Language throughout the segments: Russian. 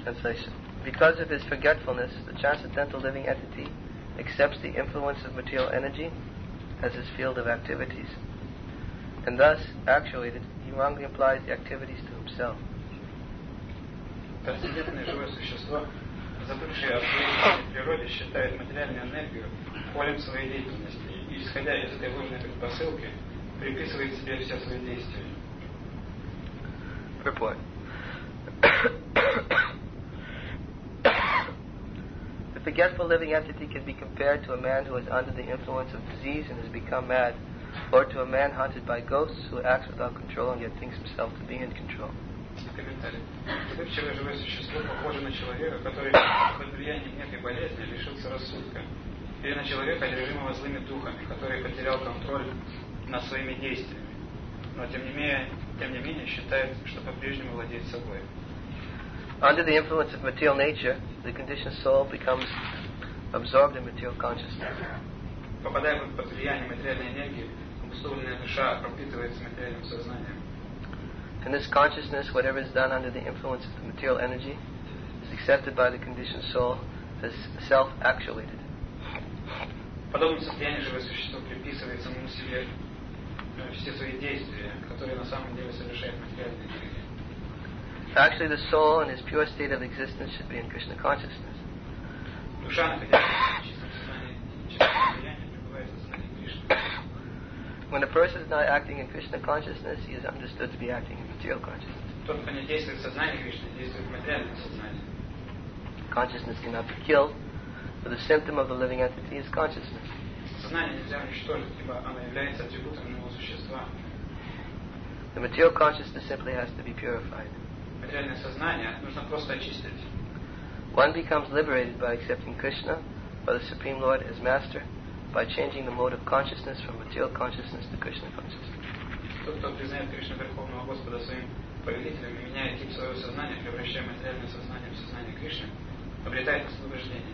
Translation. Because of his forgetfulness, the transcendental living entity accepts the influence of material energy as his field of activities. And thus, actuated, he wrongly applies the activities to himself. Трансцендентное живое существо, забывшее о своей природе, считает материальную энергию полем своей деятельности и, исходя из этой ложной предпосылки, приписывает себе все свои действия. Purport. The forgetful living entity can be compared to a man who is under the influence of disease and has become mad, or to a man haunted by ghosts who acts without control and yet thinks himself to be in control. Комментарий. Забывчивое живое существо похоже на человека, который под влиянием некой болезни лишился рассудка, или на человека, одержимого злыми духами, который потерял контроль над своими действиями, но тем не менее считает, что по-прежнему владеет собой. Under the influence of material nature, the conditioned soul becomes absorbed in material consciousness. Попадая под влияние материальной энергии, обусловленная душа пропитывается материальным сознанием. In this consciousness, whatever is done under the influence of the material energy is accepted by the conditioned soul as self-actuated. В подобном состоянии живое существо приписывает самому себе все свои действия, которые на самом деле совершает материальная энергия. Actually, the soul in its pure state of existence should be in Krishna consciousness. Душа, находящаяся в чистом сознании, чистом состоянии, пребывает в сознании Кришны. When a person is not acting in Krishna consciousness, he is understood to be acting in material consciousness. Тот, кто не действует в сознании Кришны, действует в материальном сознании. Consciousness cannot be killed, but the symptom of the living entity is consciousness. Сознание нельзя уничтожить, ибо оно является атрибутом иного существа. The material consciousness simply has to be purified. Материальное сознание нужно просто очистить. One becomes liberated by accepting Krishna, or the Supreme Lord, as master, by changing the mode of consciousness from material consciousness to Krishna consciousness. Тот, кто признает Кришну Верховного Господа своим повелителем и меняет тип своего сознания, превращая материальное сознание в сознание Кришны, обретает освобождение.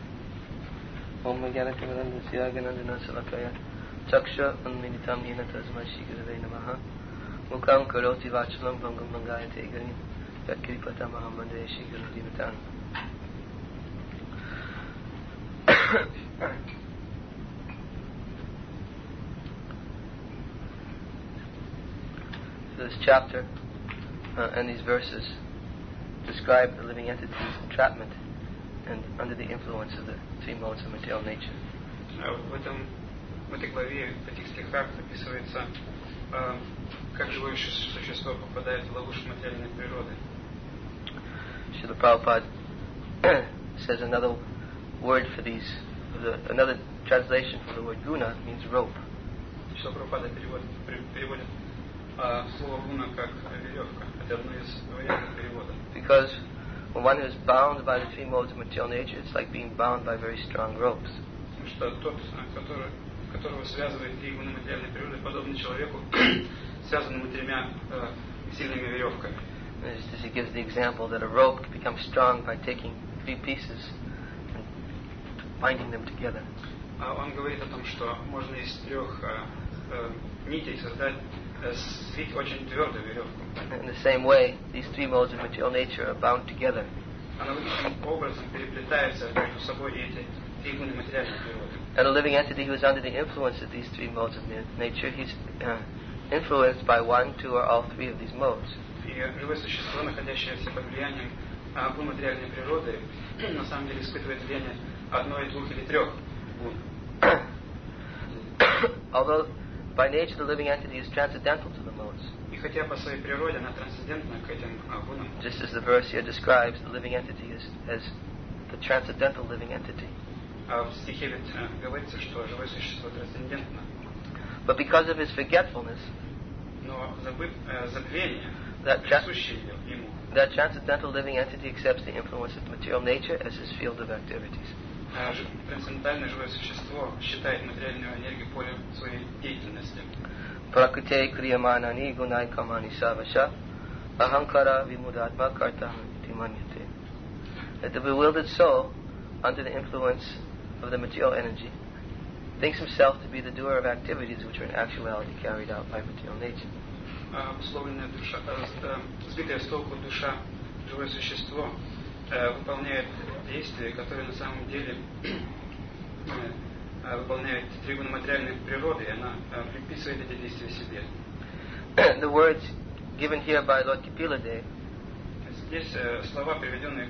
Om Jnana Timirandasya Ganandana Salakaya Chaksha Unminitam Yena Tasma Shigurave Namaha Mukam Karoti Vachalam Bangam Bangayate Garim Yatkiripata Mahamande Shiguru Dinatan. This chapter and these verses describe the living entity's entrapment and under the influence of the three modes of material nature. В этой главе, в этих стихах описывается, как живое существо попадает в ловушку материальной природы. Srila Prabhupada says another word for these, another translation for the word guna means rope. Шрила Прабхупада переводит слово гуна как веревка. Это одно из вариантов перевода. Because when one is bound by the three modes of material nature, it's like being bound by very strong ropes. Потому что тот, которого связывает три гуна материальной природы, подобно человеку, связанному тремя сильными веревками. Just as he gives the example that a rope can become strong by taking three pieces and binding them together. Он говорит о том, что можно из трех нитей свить очень твердую веревку. In the same way, these three modes of material nature are bound together. Аналогичным образом переплетаются между собой эти три гуна материальной природы. And a living entity who is under the influence of these three modes of nature, he's influenced by one, two, or all three of these modes. И живое существо, находящееся под влиянием гун материальной природы, на самом деле испытывает влияние одной, двух или трех гун. Although by nature the living entity is transcendental to the modes. И хотя по своей природе она трансцендентна к этим гунам. Just as the verse here describes the living entity as the transcendental living entity. В стихе ведь говорится, что живое существо трансцендентно. But because of his forgetfulness, но забвение, that присущее ему, that transcendental living entity accepts the influence of material nature as his field of activities. Трансцендентальное живое существо считает материальную энергию полем своей деятельности. Prakrite kriyamanani gunai kamani savasha ahankara vimudatma karta timanyate. That the bewildered soul, under the influence of the material energy, thinks himself to be the doer of activities which are in actuality carried out by material nature. Обусловленная душа, сбитая с толку душа, живое существо, выполняет действия, которые на самом деле выполняет трибуны материальной природы, и она приписывает эти действия себе. The words given here by Lord Kapila-Dev Здесь слова, приведенные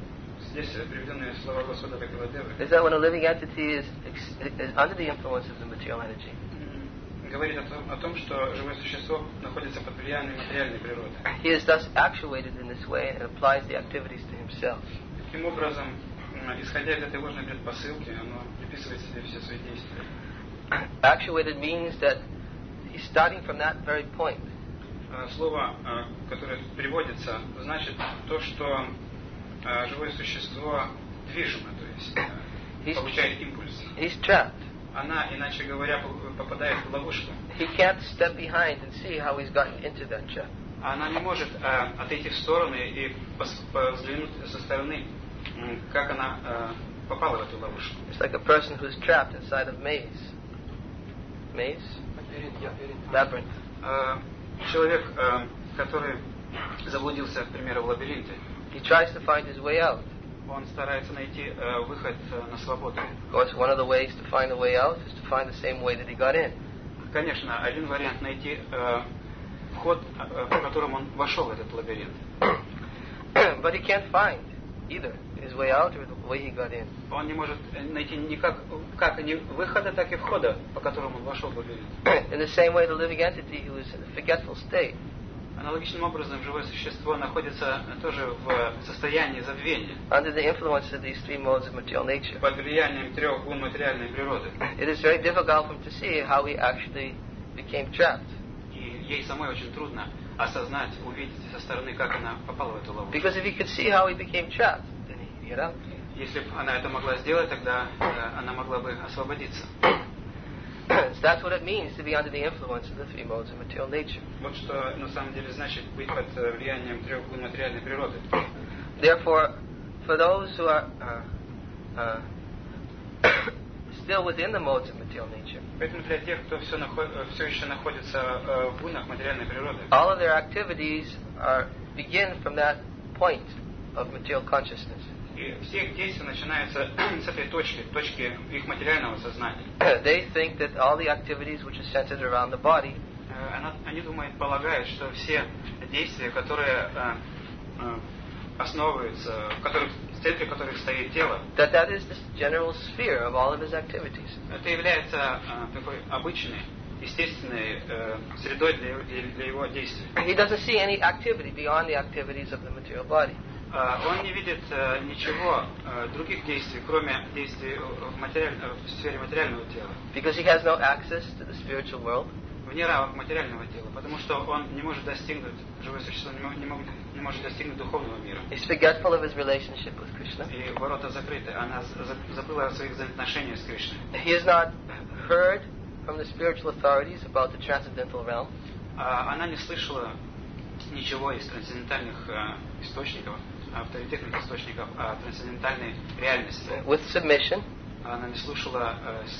слова Господа Капиладевы, is that when a living entity is under the influence of the material energy, говорит о том, что живое существо находится под влиянием материальной природы. he is thus actuated in this way and applies the activities to himself. Таким образом, исходя из этой ложной предпосылки, оно приписывает себе все свои действия. Actuated means that he's starting from that very point. Слово, которое приводится, значит то, что живое существо движимо, то есть получает импульс. He's trapped. Она, иначе говоря, попадает в ловушку. He can't step behind and see how he's gotten into that trap. Она не может отойти в стороны и взглянуть со стороны, как она попала в эту ловушку. It's like a person who's trapped inside of maze. Maze? Labyrinth. Человек, который заблудился, к примеру, в лабиринте, He tries to find his way out. он старается найти выход на свободу. Of course, one of the ways to find a way out is to find the same way that he got in. Конечно, один вариант найти вход, по которому он вошел в этот лабиринт. But he can't find either his way out or the way he got in. Он не может найти никак как ни выхода, так и входа, по которому он вошел в лабиринт. In the same way, the living entity who is in a forgetful state Аналогичным образом, живое существо находится тоже в состоянии забвения, under the influence of these three modes of material nature. под влиянием трех гун материальной природы. It is very difficult for him to see how he actually became trapped. И ей самой очень трудно осознать, увидеть со стороны, как она попала в эту ловушку. Because if he could see how he became trapped, then he could get out. Если бы она это могла сделать, тогда она могла бы освободиться. So that's what it means to be under the influence of the three modes of material nature. Вот что на самом деле значит быть под влиянием трех гун материальной природы. Therefore, for those who are still within the modes of material nature, Поэтому для тех, кто все еще находится в гунах материальной природы, all of their activities begin from that point of material consciousness. и все их действия начинаются с этой точки их материального сознания. They think that all the activities which are centered around the body Они полагают, что все действия, которые основываются, в центре которых стоит тело, that is the general sphere of all of his activities. это является такой обычной, естественной средой для его действий. He doesn't see any activity beyond the activities of the material body. Он не видит ничего других действий, кроме действий в сфере материального тела. Because he has no access to the spiritual world. Вне рамок материального тела, потому что он не может достигнуть, живое существо не может достигнуть духовного мира. He's forgetful of his relationship with Krishna. И ворота закрыты. Она забыла о своих взаимоотношениях с Кришной. He has not heard from the spiritual authorities about the transcendental realm. Она не слышала ничего из трансцендентальных источников, авторитетных источников о трансцендентальной реальности. With submission, Она не слушала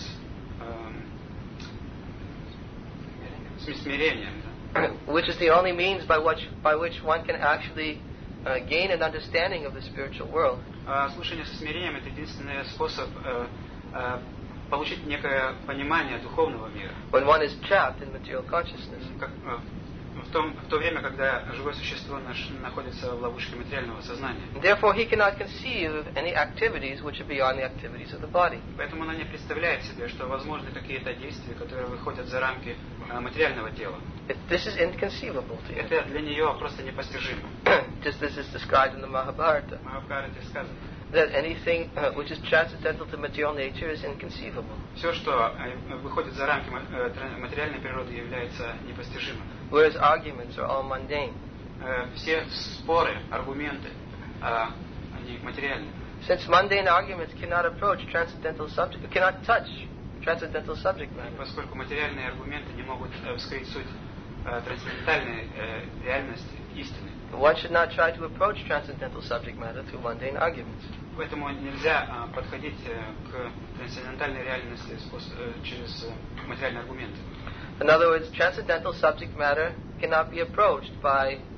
с смирением, which is the only means by which one can actually gain an understanding of the spiritual world. Слушание со смирением — это единственный способ получить некое понимание духовного мира. When one is trapped in material consciousness. В то время, когда живое существо находится в ловушке материального сознания. Therefore, he cannot conceive of any activities which are beyond the activities of the body. Поэтому она не представляет себе, что возможны какие-то действия, которые выходят за рамки материального тела. This is inconceivable to you. Это для нее просто непостижимо. Just as is described in the Mahabharata. В Махабхарате сказано, That anything which is transcendental to material nature is inconceivable. все, что выходит за рамки материальной природы, является непостижимым. Whereas arguments are all mundane. Все споры, аргументы, они материальны. Since mundane arguments cannot approach transcendental subject, cannot touch transcendental subject matter. Поскольку материальные аргументы не могут вскрыть суть трансцендентальной реальности, истины. One should not try to approach transcendental subject matter through mundane arguments. Поэтому нельзя подходить к трансцендентальной реальности через материальные аргументы. In other words, transcendental subject matter cannot be approached by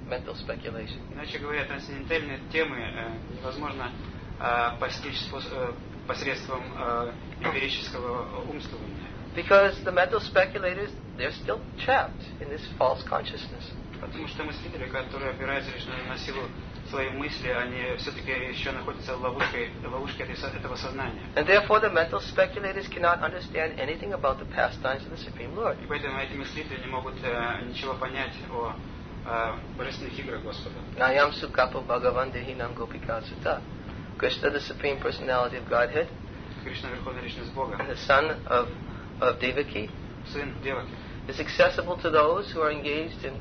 mental speculation. Иначе говоря, трансцендентальные темы невозможно постичь посредством эмпирического умствования. Because the mental speculators, they're still trapped in this false consciousness. Потому что мыслители, которые опираются лишь на силу своей мысли, они все-таки еще находятся в ловушке этого сознания. And therefore the mental speculators cannot understand anything about the pastimes of the Supreme Lord. И поэтому эти мыслители не могут ничего понять о божественных играх Господа. Nayam Sukapo Bhagavan Dehinam Gopika Sutta. Krishna, the Supreme Personality of Godhead, Кришна, Верховная Личность Бога, and the son of Devaki, сын Деваки, is accessible to those who are engaged in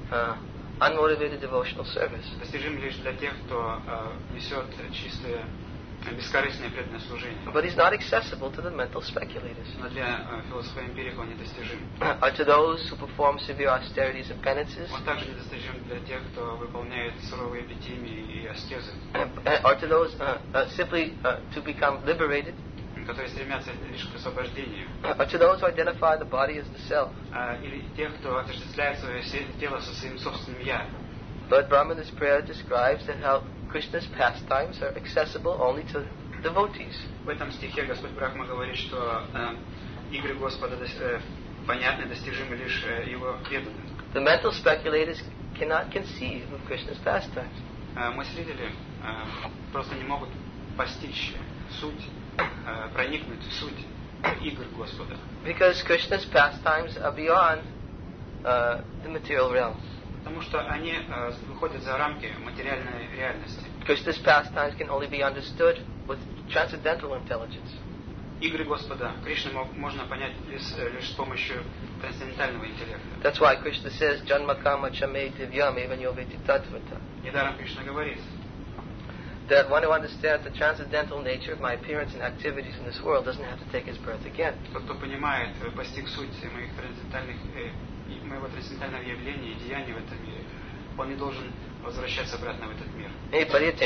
unmotivated devotional service. достижим лишь для тех, кто несет чистое, бескорыстное преданное служение. But he's not accessible to the mental speculators. Но для философа эмпирика он недостижим. Or to those who perform severe austerities and penances. Он также недостижим для тех, кто выполняет суровые эпитимии и аскезы. Or to those simply to become liberated. Которые стремятся лишь к освобождению. Or to those who identify the body as the self. Или тех, кто отождествляет свое тело со своим собственным «я». Lord Brahmana's prayer describes that how Krishna's pastimes are accessible only to devotees. В этом стихе Господь Брахма говорит, что игры Господа понятны, достижимы лишь Его преданным. The mental speculators cannot conceive of Krishna's pastimes. Мыслители просто не могут постичь суть, проникнуть в суть игр Господа. Because Krishna's pastimes are beyond the material realm. Потому что они выходят за рамки материальной реальности. Krishna's pastimes can only be understood with transcendental intelligence. Игры Господа Кришны можно понять лишь с помощью трансцендентального интеллекта. That's why Krishna says, Janma Kama Chame Divyam Evanyo Veti Tattvata. Недаром Кришна говорит, that one who understands the transcendental nature of my appearance and activities in this world doesn't have to take his birth again. Тот, кто понимает, постиг суть моего трансцендентального явления и деяний в этом мире, он не должен возвращаться обратно в этот мир. But he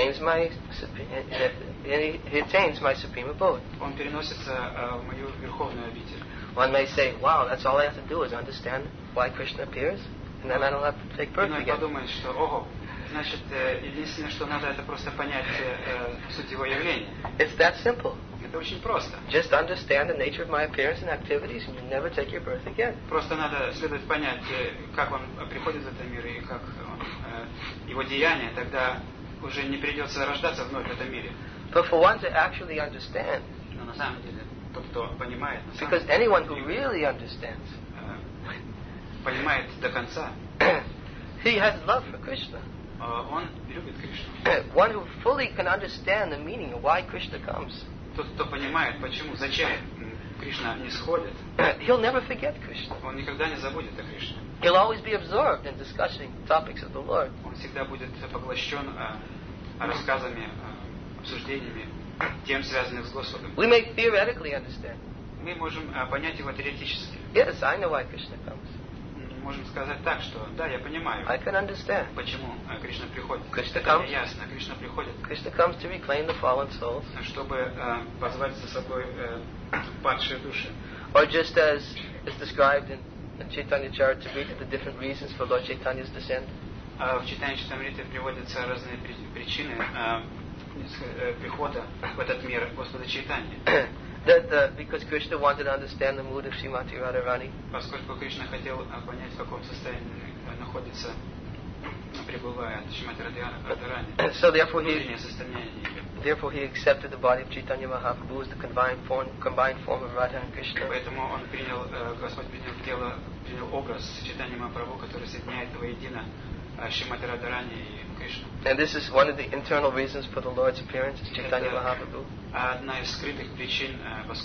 attains my supreme abode. Он переносится в мою верховную обитель. One may say, wow, that's all I have to do is understand why Krishna appears, and then I don't have to take birth again. again. Подумает, что, ого, значит, единственное, что надо, это просто понять суть его явления. It's that simple. Это очень просто. Just understand the nature of my appearance and activities, and you never take your birth again. Просто надо следовать понять, как он приходит в этот мир и как его деяния, тогда уже не придется рождаться вновь в этом мире. But for one to actually understand, но на самом деле, тот, кто понимает, because anyone who really understands, понимает до конца, he has love for Krishna. Он любит Кришну. One who fully can understand the meaning of why Krishna comes. Тот, кто понимает, почему, зачем Кришна не сходит, he'll never forget Krishna. Он никогда не забудет о Кришне. He'll always be absorbed in discussing topics of the Lord. Он всегда будет поглощен рассказами, обсуждениями, тем, связанных с Господом. We may theoretically understand. Мы можем понять его теоретически. Yes, I know why Krishna comes. Можем сказать так, что да, я понимаю, I can understand. Почему Кришна приходит. Krishna Это comes. ясно. Кришна приходит, Krishna comes to reclaim the fallen souls. Чтобы позвать за собой падшие души. Or just as is described in Chaitanya Charitamrita, the different reasons for Lord Chaitanya's descent. В Чайтанья Чаритамрите приводятся разные причины прихода в этот мир Господа Чайтаньи. Because Krishna wanted to understand the mood of Srimati Radharani. Поскольку Кришна хотел понять, в каком состоянии находится, пребывает Шримати Радharani. So therefore he accepted the body of Chaitanya Mahaprabhu as the combined form of Radha and Krishna. Поэтому он Господь принял образ Чайтаньи Махапрабху, который соединяет воедино Шримати Радharani и Кришну. And this is one of the internal reasons for the Lord's appearance as Chaitanya Mahaprabhu. Одна из скрытых причин,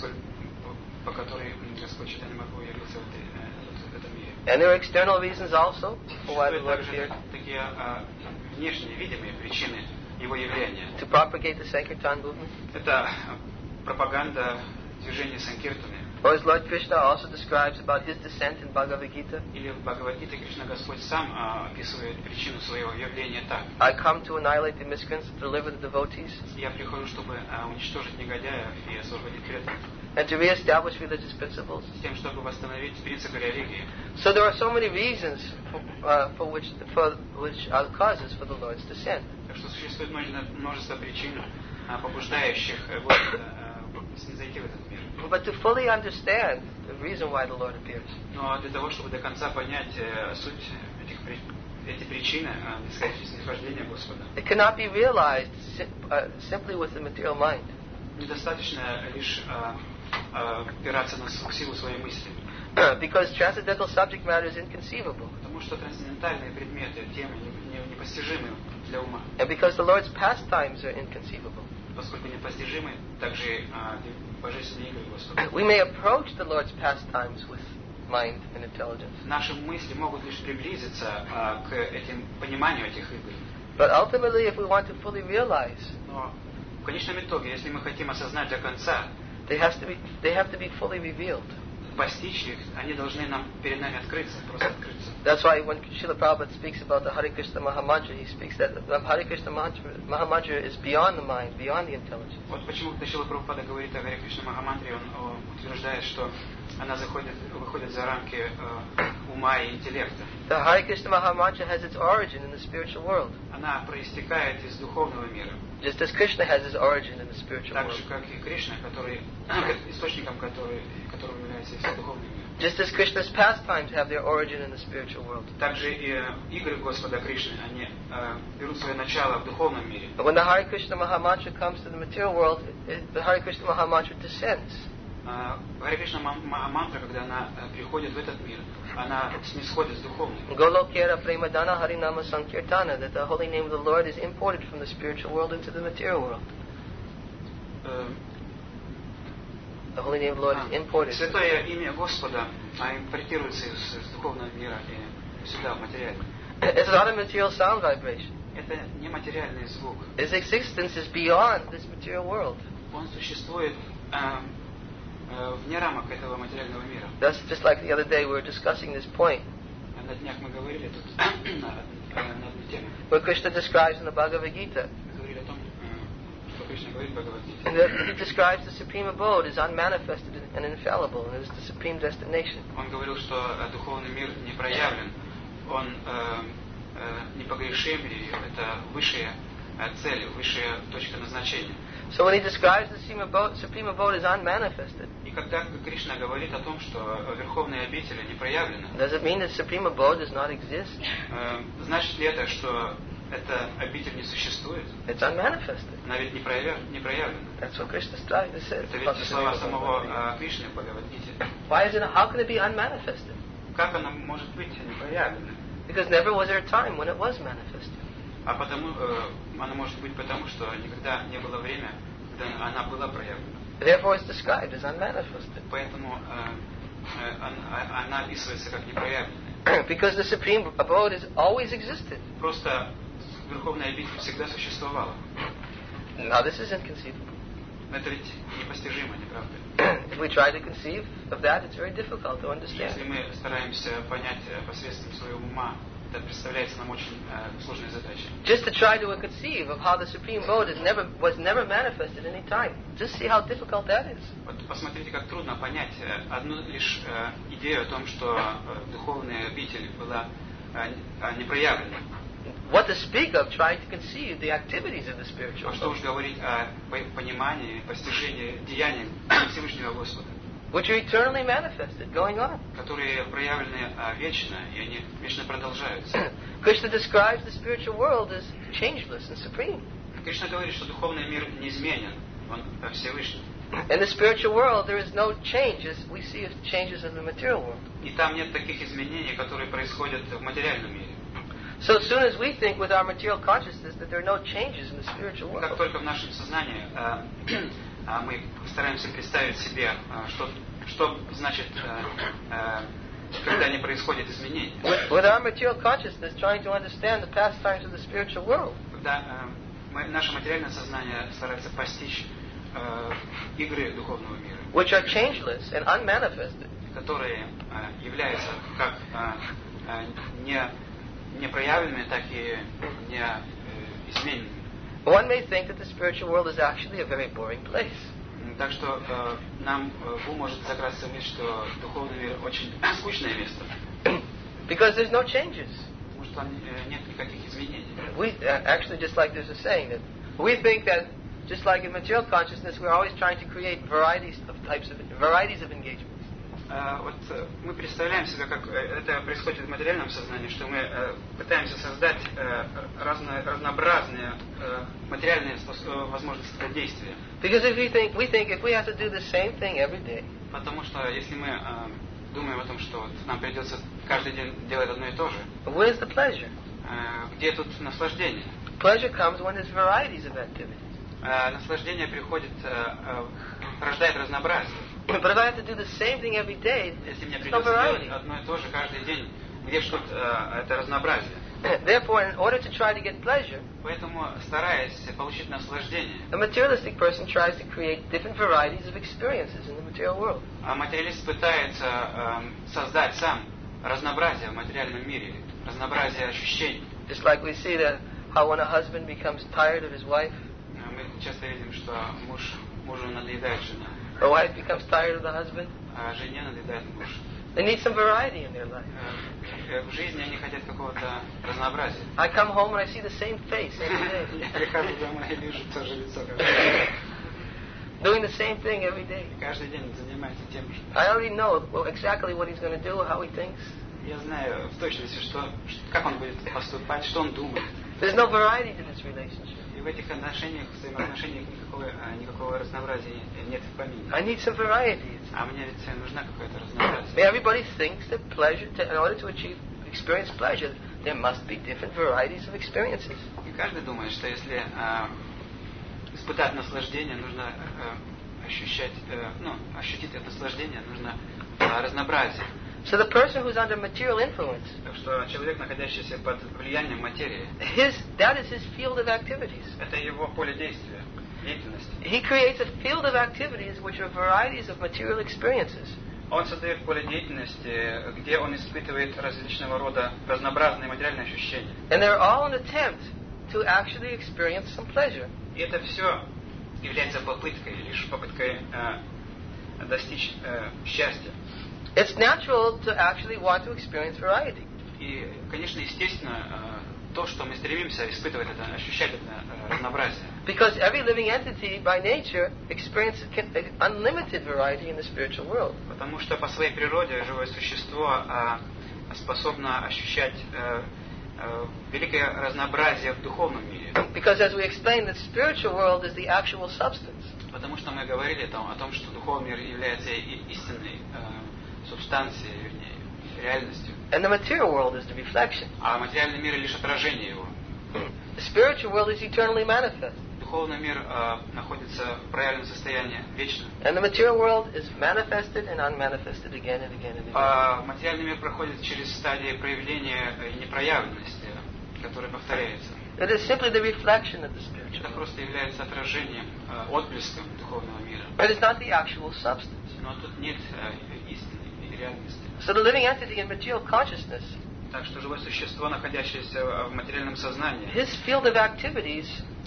по которой Господь Чайтанья Махапрабху явился в этом мире. And there are external reasons also for why the Lord appeared. Такие внешние, видимые причины его явления. To propagate the Sankirtan movement. Это пропаганда движения Санкиртаны. Or as Lord Krishna also describes about his descent in Bhagavad Gita, Или в Бхагавад-гите Кришна Господь сам описывает причину своего явления так. I come to annihilate the miscreants, to deliver the devotees, Я прихожу, чтобы уничтожить негодяев и освободить преданных, and to reestablish religious principles. с тем, чтобы восстановить принципы религии. So there are so many reasons for which are causes for the Lord's descent. Так что существует множество причин, побуждающих Господа снизойти в этот мир. But to fully understand the reason why the Lord appears, Но для того, чтобы до конца понять суть эти причины снисхождения Господа, it cannot be realized simply with the material mind. недостаточно лишь опираться на силу своей мысли. Because transcendental subject matter is inconceivable. Потому что трансцендентальные предметы, темы непостижимы для ума. And because the Lord's pastimes are inconceivable. Поскольку непостижимы также божественные игры Господа. We may approach the Lord's pastimes with mind and intelligence. Наши мысли могут лишь приблизиться к этим пониманию этих игр. But ultimately, if we want to fully realize, Но в конечном итоге, если мы хотим осознать до конца, they have to be fully revealed. постичь их, они должны перед нами открыться, просто открыться. That's why when Srila Prabhupada speaks about the Hare Krishna Mahamantra, he speaks that the Hare Krishna Mahamantra is beyond the mind, beyond the intelligence. Вот почему, когда Шрила Прабхупада говорит о Харе Кришна Махамантре, он утверждает, что она выходит за рамки ума и интеллекта. The Hare Krishna Mahamantra has its origin in the spiritual world. Она проистекает из духовного мира. Just as Krishna has his origin in the spiritual Так world. же, как и Кришна, источником которого является весь духовный мир. Just as Krishna's pastimes have their origin in the spiritual world. Также и игры Господа Кришны, они берут свое начало в духовном мире. But when the Hare Krishna Mahamantra comes to the material world, the Hare Krishna Mahamantra descends. Харе Кришна Махамантра, когда она приходит в этот мир, она снисходит с духовным. Golokera Premadana Harinama Sankirtana, that the holy name of the Lord is imported from the spiritual world into the material world. The holy name of the Lord is imported. Святое имя Господа импортируется из духовного мира и сюда, в материальный. It's not a material sound vibration. Это нематериальный звук. His existence is beyond this material world. Он существует вне рамок этого материального мира. That's just like the other day we were discussing this point. На днях мы говорили тут на одной теме. Where Krishna describes in the Bhagavad Gita. Говорили о том, что Кришна говорит в Бхагавад-гите. And that he describes the supreme abode as unmanifested and infallible, and it is the supreme destination. Он говорил, что духовный мир не проявлен, он непогрешим, и это высшая цель, высшая точка назначения. So when he describes the supreme abode as unmanifested, И когда Кришна говорит о том, что верховные обители не проявлены, does it mean that supreme abode does not exist? Значит ли это, что эта обитель не существует? It's unmanifested. Она ведь не проявлена. That's what Krishna says. Это ведь слова самого Кришны в Бхагавад-гите. How can it be unmanifested? Как она может быть не проявлена? Because never was there a time when it was manifested. А потому она может быть потому, что никогда не было время, когда она была проявлена. Therefore, it's described as unmanifested. Поэтому она описывается как непроявленная. Because the supreme abode has always existed. Просто верховная обитель всегда существовала. Now this is inconceivable. Это ведь непостижимо, не правда? If we try to conceive of that, it's very difficult to understand. Если мы стараемся понять посредством своего ума, это представляется нам очень сложной задачей. Just to try to conceive of how the supreme abode was never manifested at any time. Just see how difficult that is. Вот посмотрите, как трудно понять одну лишь идею о том, что духовная обитель была не проявлена. What to speak of trying to conceive the activities of the spiritual Что world, уж говорить о понимании, постижении деяний Всевышнего Господа, which are eternally manifested, going on. которые проявлены вечно, и они вечно продолжаются. Krishna describes the spiritual world as changeless and supreme. Кришна говорит, что духовный мир неизменен, он Всевышний. In the spiritual world, there is no changes we see as changes in the material world. И там нет таких изменений, которые происходят в материальном мире. So as soon as we think with our material consciousness that there are no changes in the spiritual Как world, только в нашем сознании мы стараемся представить себе, что значит, когда не происходит изменений. with our material consciousness trying to understand the pastimes of the spiritual world, Когда наше материальное сознание старается постичь игры духовного мира, which are changeless and unmanifested. которые являются как не проявленными, так и не измененными. One may think that the spiritual world is actually a very boring place. Так что нам в ум может закрасться мысль, что духовный мир очень скучное место. Because there's no changes. Потому что там нет никаких изменений. We actually, just like there's a saying that we think that just like in material consciousness, we're always trying to create varieties of engagements. Вот мы представляем себе, как это происходит в материальном сознании, что мы пытаемся создать разнообразные материальные возможности для действия. Because if we think if we have to do the same thing every day, Потому что если мы думаем о том, что вот нам придется каждый день делать одно и то же, where's the pleasure? Где тут наслаждение? Pleasure comes when there's varieties of activities. Наслаждение приходит, рождает разнообразие. But if I have to do the same thing every day, Если мне there's no придется делать variety. одно и то же каждый день, где же тут это разнообразие? Therefore, in order to try to get pleasure, Поэтому, стараясь получить наслаждение, a materialistic person tries to create different varieties of experiences in the material world. материалист пытается создать сам разнообразие в материальном мире, разнообразие ощущений. Just like we see that how when a husband becomes tired of his wife, Мы часто видим, что мужу надоедает жена, or wife becomes tired of the husband, а жене надоедает муж. they need some variety in their life. В жизни они хотят какого-то разнообразия. I come home and I see the same face every day, Я прихожу домой и вижу то же лицо каждый день. doing the same thing every day. Каждый день занимается тем же. I already know exactly what he's going to do, how he thinks. Я знаю в точности, как он будет поступать, что он думает. There's no variety to this relationship. И в этих отношениях, взаимоотношениях никакого разнообразия нет в помине. I need some variety. А мне ведь нужна какое-то разнообразие. Everybody thinks that pleasure, in order to experience pleasure, there must be different varieties of experiences. И каждый думает, что если испытать наслаждение, нужно ощутить это наслаждение, нужно разнообразие. So the person who's under material influence, Так что человек, находящийся под влиянием материи, that is his field of activities. это его поле действия, деятельности. He creates a field of activities which are varieties of material experiences. Он создает поле деятельности, где он испытывает различного рода разнообразные материальные ощущения. And they're all an attempt to actually experience some pleasure. И это все является попыткой, лишь попыткой достичь счастья. It's natural to actually want to experience variety. И, конечно, естественно, то, что мы стремимся испытывать это, ощущать это разнообразие. Because every living entity by nature experiences unlimited variety in the spiritual world. Потому что по своей природе живое существо способно ощущать великое разнообразие в духовном мире. Because as we explained, the spiritual world is the actual substance. Потому что мы говорили о том, что духовный мир является истинной субстанцией, вернее, реальностью. And the material world is the reflection. А материальный мир лишь отражение его. The spiritual world is eternally manifest. Духовный мир находится в проявленном состоянии вечно. And the material world is manifested and unmanifested again and again and again. А материальный мир проходит через стадии проявления и непроявленности, которые повторяются. It is simply the reflection of the spiritual Это world. просто является отражением, отблеском духовного мира. It is not the actual substance. Но тут нет истины и реальности. So the living entity in material consciousness, Так что живое существо, находящееся в материальном сознании, his field of activities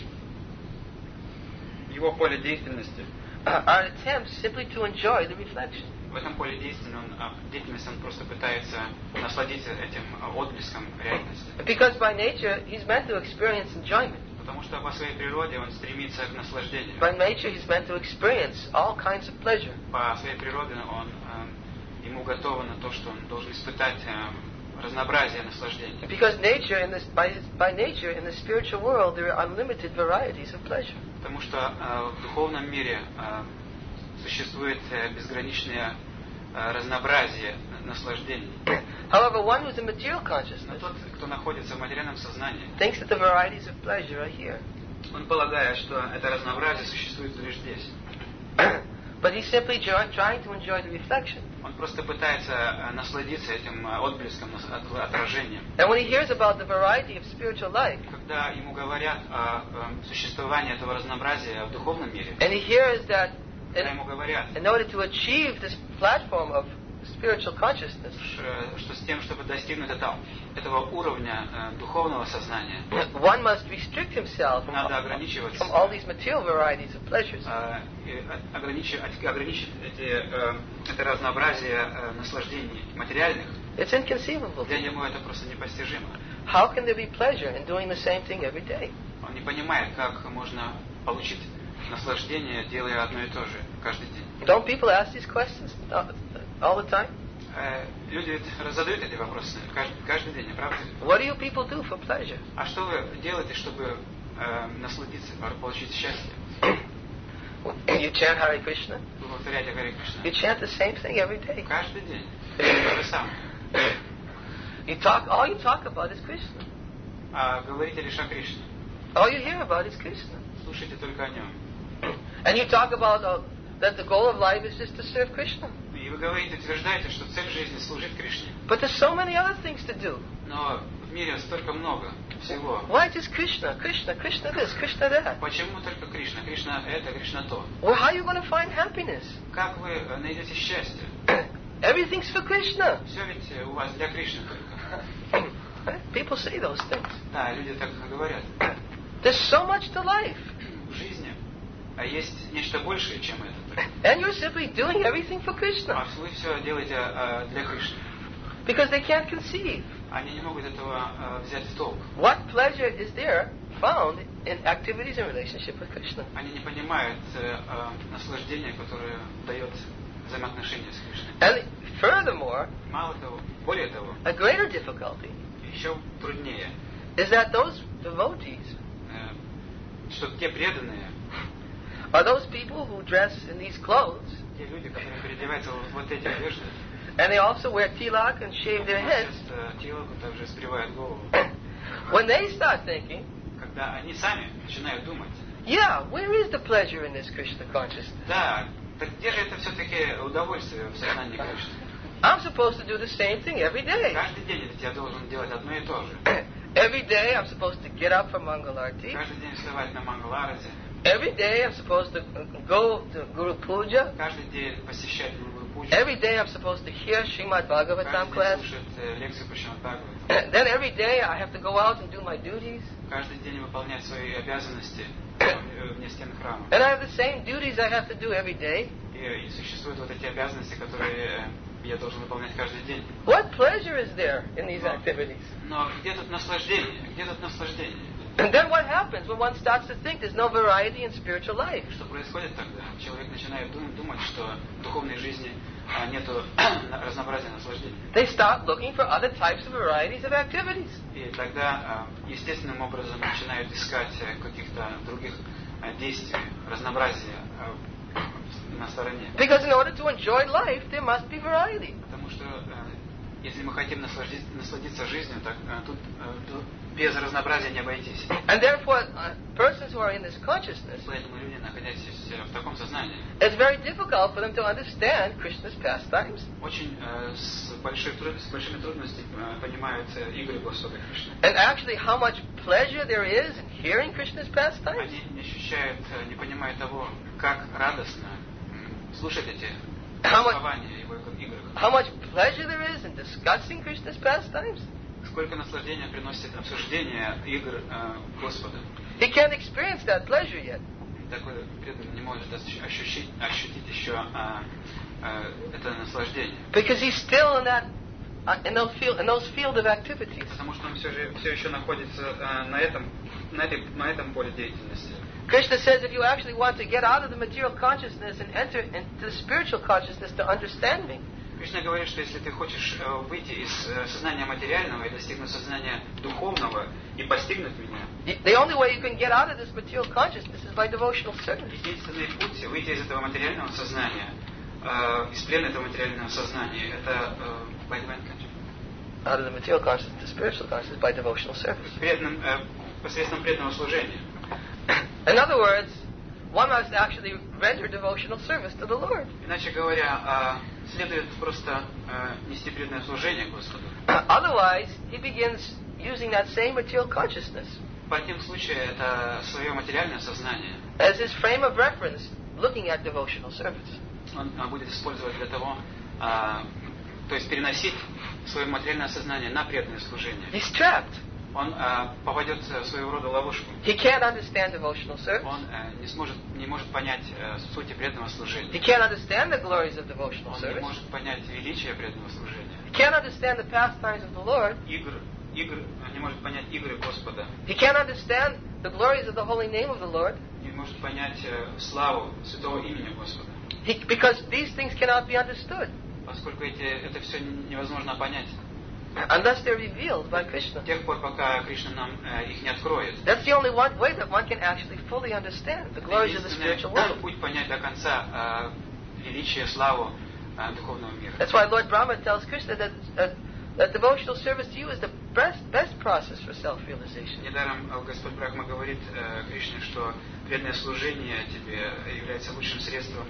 его поле деятельности, are attempts simply to enjoy the reflection. в этом поле деятельности он просто пытается насладиться этим отблеском реальности. Because by nature, he's meant to experience enjoyment. Потому что по своей природе он стремится к наслаждению. By nature, he's meant to experience all kinds of pleasure. По своей природе ему готово на то, что он должен испытать разнообразие наслаждения. Because by nature, in the spiritual world, there are unlimited varieties of pleasure. Потому что в духовном мире существует безграничное разнообразие наслаждений. However, one who's in material Но consciousness тот, кто находится в материальном сознании, thinks that the varieties of pleasure are here. он полагает, что это разнообразие существует лишь здесь. But he's simply trying to enjoy the reflection. Он просто пытается насладиться этим отблеском, отражением. And when he hears about the variety of spiritual life, Когда ему говорят о существовании этого разнообразия в духовном мире, and he hears that когда ему говорят, in order to achieve this platform of spiritual consciousness, что с тем, чтобы достигнуть этого уровня духовного сознания, one must restrict himself надо ограничиваться, from all these material varieties of pleasures. ограничить это разнообразие наслаждений материальных. It's inconceivable. Для него это просто непостижимо. How can there be pleasure in doing the same thing every day? Он не понимает, как можно получить наслаждение, делая одно и то же каждый день. Don't people ask these questions all the time? Люди ведь задают эти вопросы каждый день, не правда ли? What do you people do for pleasure? А что вы делаете, чтобы насладиться, получить счастье? You chant Hare Krishna. Вы повторяете Харе Кришна. You chant the same thing every day. Каждый день. То же самое. All you talk about is Krishna. Говорите лишь о Кришне. All you hear about is Krishna. Слушайте только о нем. And you talk about that the goal of life is just to serve Krishna. И вы говорите, утверждаете, что цель жизни служить Кришне. But there's so many other things to do. Но в мире столько много всего. Why just Krishna? Krishna, Krishna this, Krishna that. Почему только Кришна? Кришна это, Кришна то. Well, how are you going to find happiness? Как вы найдете счастье? Everything's for Krishna. Все ведь у вас для Кришны только. People say those things. Да, люди так говорят. There's so much to life. В жизни есть нечто большее, чем это. And you're simply doing everything for Krishna. А вы все делаете для Кришны. Because they can't conceive. Они не могут этого взять в толк. What pleasure is there found in activities in relationship with Krishna? Они не понимают наслаждения, которое дает взаимоотношения с Кришной. And furthermore, Мало того, более того, a greater difficulty еще труднее, is that those devotees что те преданные, are those people who dress in these clothes, те люди, которые переодеваются вот эти одежды, and they also wear tilak and shave their heads. тело также сбривают голову. When they start thinking, Когда они сами начинают думать, yeah, where is the pleasure in this Krishna consciousness? да, так где же это все-таки удовольствие в сознании Кришны? I'm supposed to do the same thing every day. Каждый день ведь я должен делать одно и то же. Every day I'm supposed to get up for Mangalarti. Каждый день вставать на Мангаларате. Every day I'm supposed to go to Guru Puja. Каждый день посещать Гуру Пуджу. Every day I'm supposed to hear Srimad Bhagavatam Каждый class. день слушать лекцию по Шримад Бхагаватам. Then every day I have to go out and do my duties. Каждый день выполнять свои обязанности вне стен храма. And I have the same duties I have to do every day. И существуют вот эти обязанности, которые я должен выполнять каждый день. What pleasure is there in these activities? Но где тут наслаждение? Где тут наслаждение? And then what happens when one starts to think there's no variety in spiritual life? Что происходит тогда? Человек начинает думать, что в духовной жизни нету разнообразия наслаждений. They start looking for other types of varieties of activities. И тогда естественным образом начинают искать каких-то других действий, разнообразия на стороне. Because in order to enjoy life, there must be variety. Потому что если мы хотим насладиться жизнью, так тут без разнообразия не обойтись. And therefore, persons who are in this consciousness, Поэтому люди, находящиеся в таком сознании, it's very difficult for them to understand Krishna's pastimes. очень с большими трудностями понимают игры Господа Кришны. And actually, how much pleasure there is in hearing Krishna's pastimes. Они не ощущают, не понимают того, как радостно слушать эти How повествования его играх. much pleasure there is in discussing Krishna's pastimes. Сколько наслаждения приносит обсуждение игр Господа. He can't experience that pleasure yet. Такой преданный не может ощутить еще это наслаждение. Because he's still in that, in those field of activities. Потому что он все еще находится на этом поле деятельности. Krishna says if you actually want to get out of the material consciousness and enter into the spiritual consciousness to understand me, Кришна говорит, что если ты хочешь выйти из сознания материального и достигнуть сознания духовного и постигнуть меня, the only way you can get out of this material consciousness is by devotional service. единственный путь выйти из этого материального сознания, из плена этого материального сознания, это Out of the material consciousness to spiritual consciousness by devotional service. посредством преданного служения. In other words, one must actually render devotional service to the Lord. Иначе говоря, следует просто нести преданное служение Господу. Otherwise, he begins using that same material consciousness В противном случае это свое материальное сознание as his frame of reference looking at devotional service. он будет использовать для того, то есть переносить свое материальное сознание на преданное служение. He's trapped. Он попадет в своего рода ловушку. He can't understand devotional service. Он не может понять сути преданного He служения. can't understand the glories of devotional Он не service. может понять величие преданного служения. He can't understand the pastimes of the Lord. Не может понять игры Господа. He can't understand the glories of the holy name of the Lord. Не может понять славу святого имени Господа. Because these things cannot be understood Поскольку это все невозможно понять unless they're revealed by Krishna. до тех пор, пока Кришна нам их не откроет. That's the only way that one can actually fully understand the glories of the spiritual world. Путь понять до конца величие, славу духовного мира. That's why Lord Brahma tells Krishna that devotional service to you is the best process for self-realization. Недаром Господь Брахма говорит Кришне, что преданное служение тебе является лучшим средством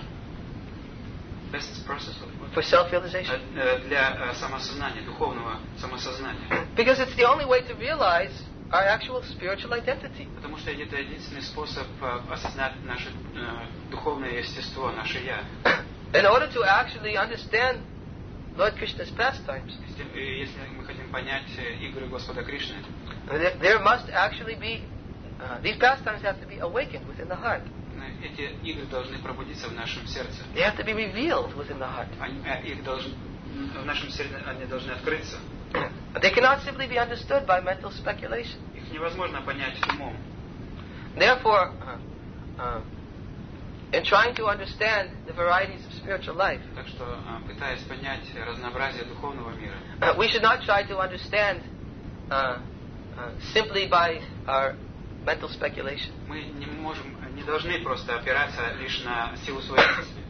best process For self-realization. для самосознания, духовного самосознания. Because it's the only way to realize our actual spiritual identity. Потому что это единственный способ осознать наше духовное естество, наше «я». In order to actually understand Lord Krishna's pastimes, Если мы хотим понять игры Господа Кришны, there must actually be, these pastimes have to be awakened within the heart. эти игры должны пробудиться в нашем сердце. They have to be revealed within the heart. В нашем сердце они должны открыться. They cannot simply be understood by mental speculation. Их невозможно понять умом. Therefore, in trying to understand the varieties of spiritual life, Так что, пытаясь понять разнообразие духовного мира, we should not try to understand simply by our mental speculation. мы не должны просто опираться лишь на силу своей мысли.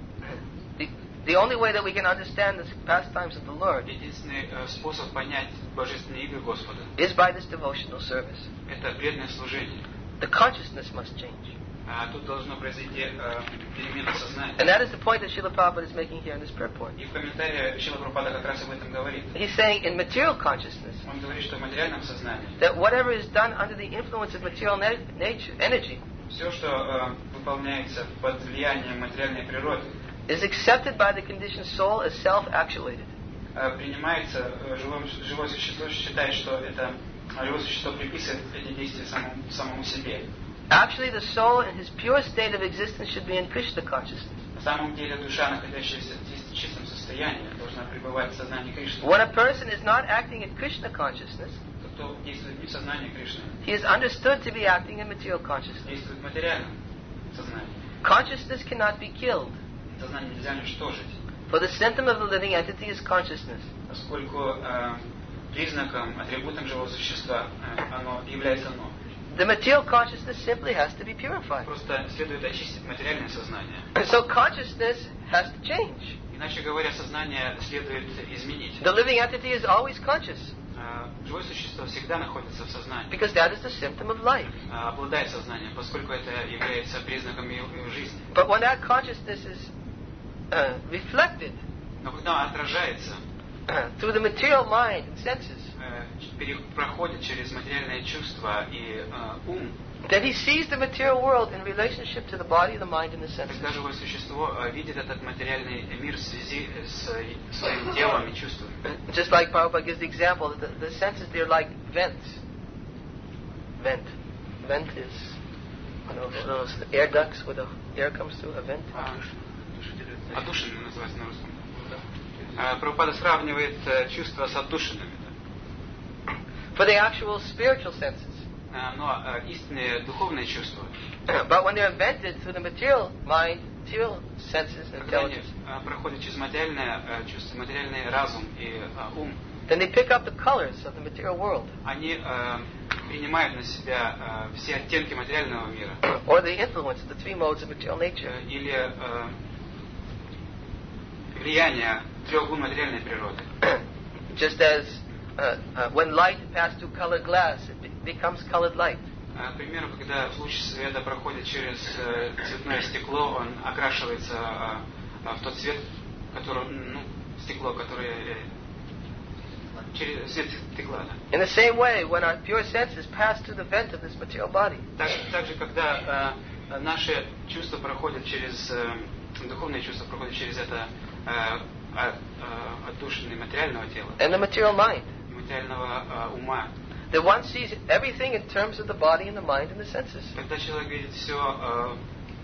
The only way that we can understand the pastimes of the Lord Единственный способ понять божественные игры Господа – is by this devotional service. это преданное служение. The consciousness must change. Тут должно произойти перемена сознания. And that is the point that Srila Prabhupada is making here in this prayer point. И в комментарии Шрила Прабхупада как раз об этом говорит. He's saying in material consciousness Он говорит, что в материальном сознании that whatever is done under the influence of material nature, energy, все, что выполняется под влиянием материальной природы, is accepted by the conditioned soul as self-actuated. принимается, живое существо считает, что это живое существо приписывает эти действия самому себе. Actually, the soul in his pure state of existence should be in Krishna consciousness. На самом деле душа, находящаяся в чистом состоянии, должна пребывать в сознании Кришны. When a person is not acting in Krishna consciousness, Кто действует не в сознании Кришны, he is understood to be acting in material consciousness. действует в материальном сознании. Consciousness cannot be killed, Сознание нельзя уничтожить, for the symptom of the living entity is consciousness. поскольку признаком, атрибутом живого существа оно является оно. The material consciousness simply has to be purified. Просто следует очистить материальное сознание. So consciousness has to change. Иначе говоря, сознание следует изменить. The living entity is always conscious, Живое существо всегда находится в сознании, because that is the symptom of life. обладает сознанием, поскольку это является признаком его жизни. But when that consciousness is reflected Но когда он отражается, through the material mind and senses, проходит через материальные чувства и ум, then he sees the material world in relationship to the body, the mind, and the senses. тогда живое существо видит этот материальный мир в связи с своим телом и чувствами. Just like Prabhupada gives the example, that the senses, they're like vents. Vent is those air ducts where the air comes through, a vent. Отдушинами называется на русском. Прабхупада сравнивает чувства с отдушинами. For the actual spiritual senses. Но истинные духовные чувства, But when they're vented through the material mind, material senses, and когда они intelligence, проходят через материальное чувство, материальный разум и ум, then they pick up the colors of the material world, они принимают на себя все оттенки материального мира or the influence of the three modes of material nature. или влияние трех гун материальной природы. Just as when light passes through colored glass, it becomes colored light. К примеру, когда луч света проходит через цветное стекло, он окрашивается в тот цвет, который, стекло, которое через свет стекла. In the same way, when our pure senses pass through the vent of this material body, также, когда наши чувства проходят через, духовные чувства проходят через это отдушины материального тела, and the material mind, материального ума, that one sees everything in terms of the body and the mind and the senses. Когда человек видит все,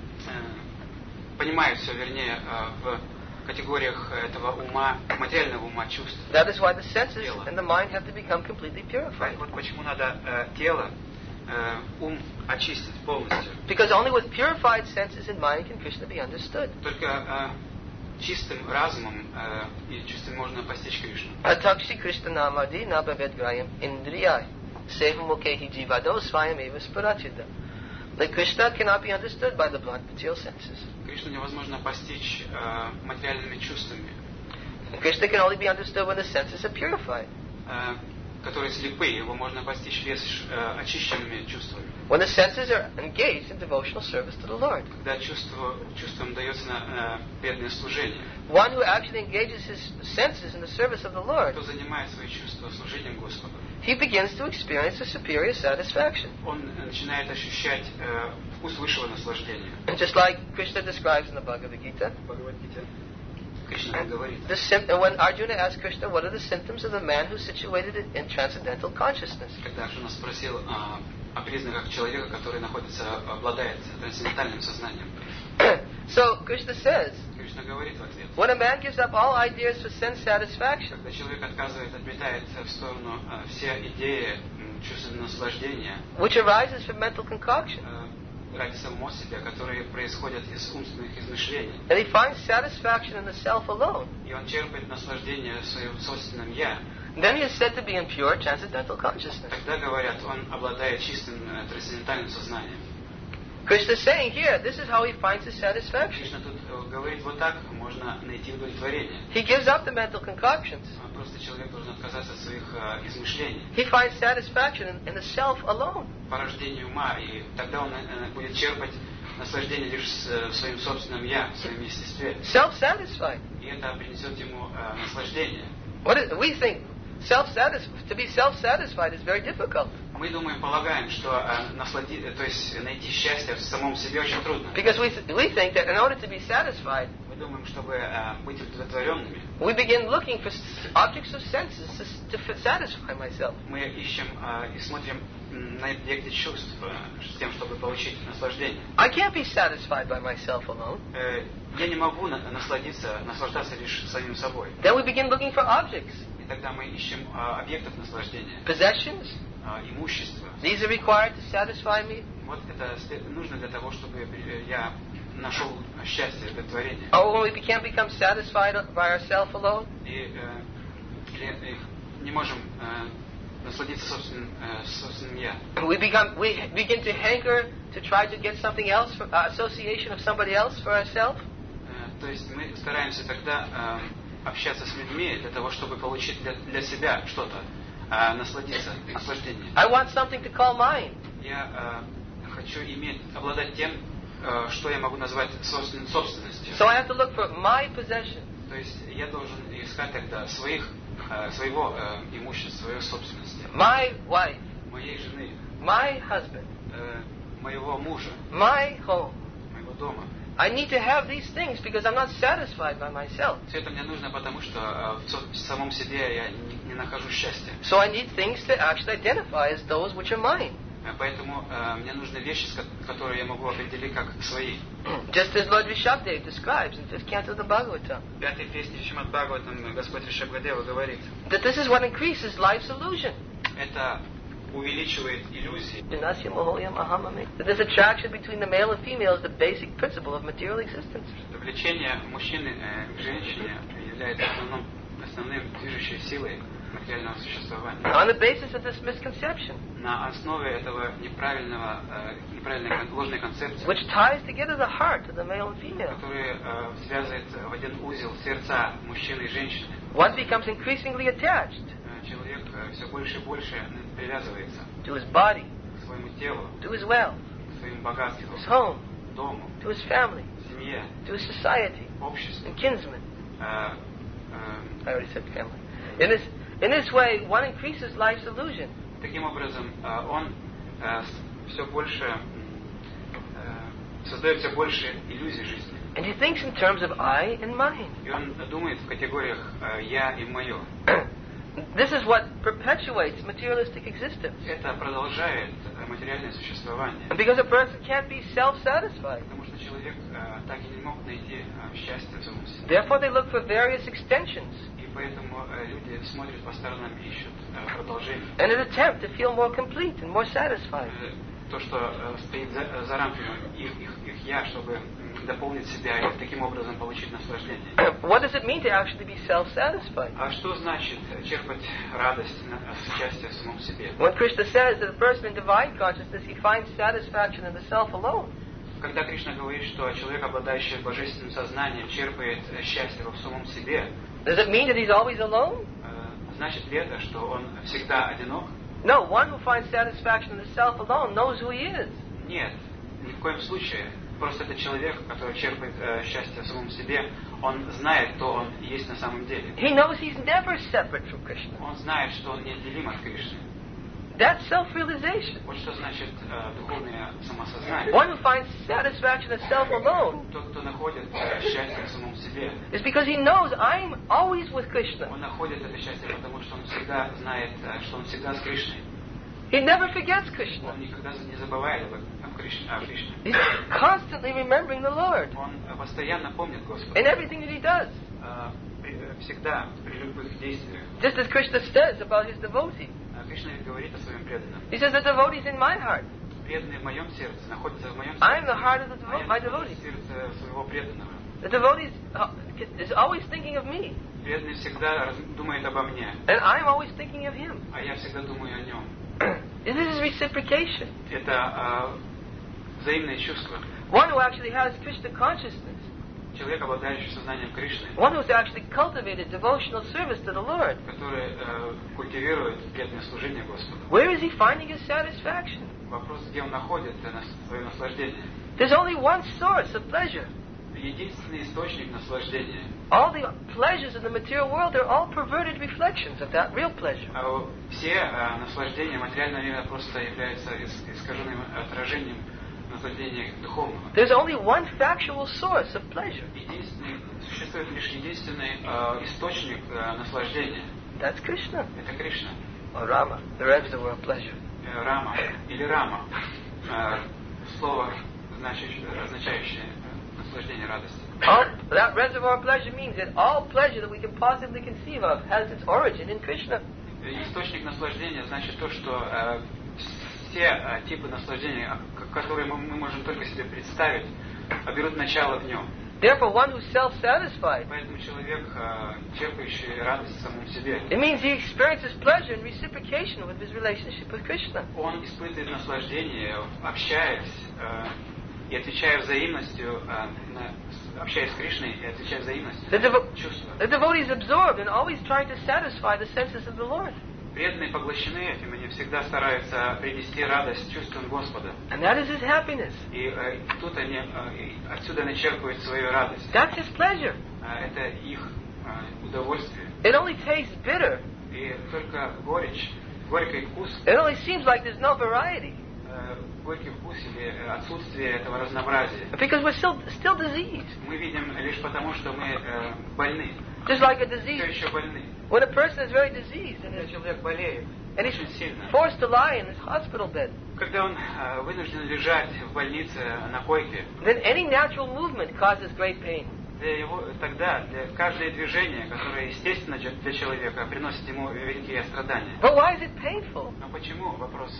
понимает все, вернее, в категориях этого ума, материального ума, чувств. That is why the senses and the mind have to become completely purified. Вот почему надо тело, ум очистить полностью. Because only with purified senses and mind can Krishna be understood. Только чистым разумом и чистым можно постичь Кришну. Atakshi Krishna namadi nabhavedgrayam indriyai sevamukhehi jivado svayam eva spurachida. The Krishna cannot be understood by the blunt material senses. Кришну невозможно постичь материальными чувствами. Krishna can only be understood when the senses are purified. Которые слепы, его можно постичь лишь очищенными чувствами. When the senses are engaged in devotional service to the Lord. Когда чувствам дается преданное служение. One who actually engages his senses in the service of the Lord, кто занимает свои чувства служением Господу, he begins to experience a superior satisfaction. Он начинает ощущать вкус высшего наслаждения. And just like Krishna describes in the Bhagavad Gita, Кришна говорит. When Arjuna asked Krishna, what are the symptoms of the man who's situated in transcendental consciousness? Когда Арджуна спросил о признаках человека, который обладает трансцендентальным сознанием. So Krishna says, Кришна говорит в ответ. When a man gives up all ideas for sense satisfaction, когда человек отметает в сторону все идеи чувственного наслаждения, which arises from mental concoction, ради самого себя, которые происходят из умственных измышлений. And he finds satisfaction in the self alone. И он черпает наслаждение в своем собственном я. Then he is said to be in pure transcendental consciousness. Тогда говорят, он обладает чистым трансцендентальным сознанием. Krishna is saying here, this is how he finds his satisfaction. Кришна тут говорит, вот так можно найти удовлетворение. He gives up the mental concoctions. Просто человек должен отказаться от своих измышлений. He finds satisfaction in the self alone. По рождению ума, и тогда он будет черпать наслаждение лишь в своем собственном я, в своем естестве. Self-satisfied. И это принесет ему наслаждение. We think to be self-satisfied is very difficult. Мы полагаем, что то есть найти счастье в самом себе очень трудно. Because we think that in order to be satisfied, мы думаем, чтобы быть удовлетворенными, we begin looking for objects of senses to satisfy myself. Мы ищем и смотрим на объекты чувств с тем, чтобы получить наслаждение. I can't be satisfied by myself alone. Я не могу наслаждаться лишь самим собой. Then we begin looking for objects. И тогда мы ищем объектов наслаждения. Possessions. Имущество. These are required to satisfy me. Вот это нужно для того, чтобы я нашел счастье, удовлетворение. Oh, when we can't become satisfied by ourselves alone. И не можем насладиться собственным я. We begin to hanker to try to get something else, association of somebody else for ourselves. То есть мы стараемся тогда общаться с людьми для того, чтобы получить для себя что-то, насладиться, наслаждение. I want something to call mine. Я хочу обладать тем, что я могу назвать собственностью. So I have to look for my possession. То есть я должен искать тогда своего имущества, своей собственности. My wife. Моей жены. My husband. Моего мужа. My home. Моего дома. I need to have these things because I'm not satisfied by myself. Все это мне нужно, потому что в самом себе я не нахожу счастья. So I need things to actually identify as those which are mine. Поэтому мне нужны вещи, которые я могу определить как свои. Just as Lord Rishabdev describes in 5th canto of the Bhagavatam. В 5-й песне Шримад Бхагаватам Господь Ришабхадева говорит, that this is what increases life's illusion. Это увеличивает иллюзии. That this attraction between the male and female is the basic principle of material existence. Влечение мужчины к женщине является основным движущей силой материального существования. On the basis of this misconception, на основе этого неправильной ложной концепции, which ties together the heart of the male and female, который связывает в один узел сердца мужчины и женщины, one becomes increasingly attached человек все больше и больше привязывается to his body, к своему телу, to his wealth, к своим богатствам, his home, дому, to his family, семье, to his society, обществу. and kinsmen. Э, I already said family. In this way, one increases life's illusion. Таким образом, он все больше создает все больше иллюзий жизни. And he thinks in terms of I and mine. И он думает в категориях я и мое. This is what perpetuates materialistic existence. Это продолжает материальное существование. And because a person can't be self-satisfied, Потому что человек так и не мог найти счастье в самом себе. therefore they look for various extensions И поэтому люди смотрят по сторонам и ищут продолжение. in an attempt to feel more complete and more satisfied. То, что стоит за рамками их я, чтобы дополнить себя и таким образом получить наслаждение. What does it mean to actually be self-satisfied? А что значит черпать радость, счастье в самом себе? When Krishna says that a person in divine consciousness, he finds satisfaction in the self alone. Когда Кришна говорит, что человек, обладающий божественным сознанием, черпает счастье в самом себе, Does it mean that he's always alone? значит ли это, что он всегда одинок? No, one who finds satisfaction in the self alone knows who he is. Нет, ни в коем случае. Просто это человек, который черпает счастье в самом себе, он знает, кто он есть на самом деле. He knows he's never separate from Krishna. Он знает, что он неотделим от Кришны. That's self-realization. Вот что значит духовное самосознание. One who finds satisfaction in self alone Тот, кто находит счастье в самом себе, is because he knows I'm always with Krishna. он находит это счастье, потому что он всегда знает, что он всегда с Кришной. He never forgets Krishna. Он никогда не забывает о Кришне. He's constantly remembering the Lord Он постоянно помнит Господа. in everything that he does. Всегда, при любых действиях. Just as Krishna says about his devotee. Кришна ведь говорит о своем преданном. He says the devotee is in my heart. Преданный в моем сердце, находится в моем сердце. I'm the heart of my в devotee. сердце своего преданного. The devotee is always thinking of me. Преданный всегда думает обо мне. And I'm always thinking of him. А я всегда думаю о нем. This is reciprocation. Это взаимное чувство. One who actually has Krishna consciousness. Человек, обладающий сознанием Кришны. One who's actually cultivated devotional service to the Lord. Который культивирует преданное служение Господу. Where is he finding his satisfaction? Вопрос, где он находит свое наслаждение. There's only one source of pleasure. Единственный источник наслаждения. All the pleasures in the material world are all perverted reflections of that real pleasure. Все наслаждения материального мира просто являются искаженным отражением наслаждения духовного. There's only one factual source of pleasure. Существует лишь единственный источник наслаждения. That's Krishna. Это Кришна. Or Rama, the reservoir of pleasure. Рама или Рама. Слово, означающее наслаждение радости. That reservoir of pleasure means that all pleasure that we can possibly conceive of has its origin in Krishna. Источник наслаждения значит то, что все типы наслаждения, которые мы можем только себе представить, берут начало в нем. Therefore, one who's self-satisfied, Поэтому человек, черпающий радость в самом себе, it means he experiences pleasure in reciprocation with his relationship with Krishna. он испытывает наслаждение, общаясь и отвечая взаимностью, общаясь с Кришной и отвечая взаимностью чувства. The devotee is absorbed and always trying to satisfy the senses of the Lord. Преданные поглощены этим, они всегда стараются привести радость чувствам Господа. And that is his happiness. И тут они отсюда они черпают свою радость. That's his pleasure. Это их удовольствие. It only tastes bitter. И только горький вкус, It only seems like there's no variety. горький вкус или отсутствие этого разнообразия. Because we're still diseased. Мы видим лишь потому, что мы больны. Just like a Все disease. еще больны. When a person is very diseased and Когда is человек болеет очень сильно, forced to lie in his hospital bed, когда он вынужден лежать в больнице на койке, then any natural movement causes great pain. Тогда для каждое движение, которое естественно для человека, приносит ему великие страдания. But why is it painful? Но почему, вопрос,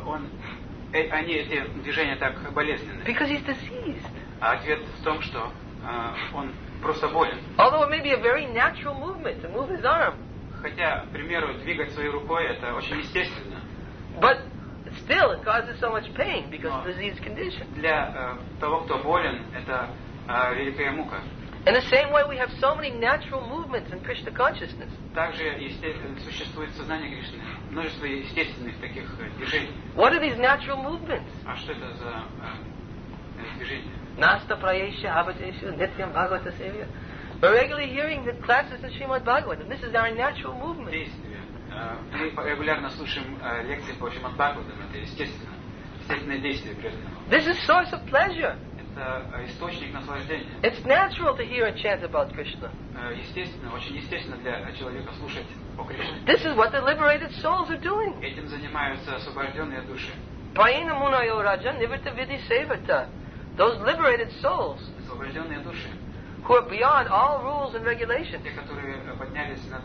эти движения так болезненны? Because he's diseased. А ответ в том, что он просто болен. Although it may be a very natural movement to move his arm. Хотя, к примеру, двигать своей рукой это очень естественно. But still it causes so much pain because of the disease condition. Для того, кто болен, это великая мука. In the same way, we have so many natural movements in Krishna consciousness. Также существует в сознании Кришны множество естественных таких движений. What are these natural movements? А что это за движения? Nasta prayesha abhadesha nityam bhagavata sevya. We're regularly hearing the classes in Srimad Bhagavatam. This is our natural movement. Действия. Мы регулярно слушаем лекции по Шримад Бхагаватам. Это естественное действие преданного. This is source of pleasure. Это источник наслаждения. It's natural to hear and chant about Krishna. Естественно, очень естественно для человека слушать о Кришне. This is what the liberated souls are doing. Этим занимаются освобожденные души. Prayena munayo raja nivritta vidhi sevata. Those liberated souls Освобожденные души. who are beyond all rules and regulations. Те, которые поднялись над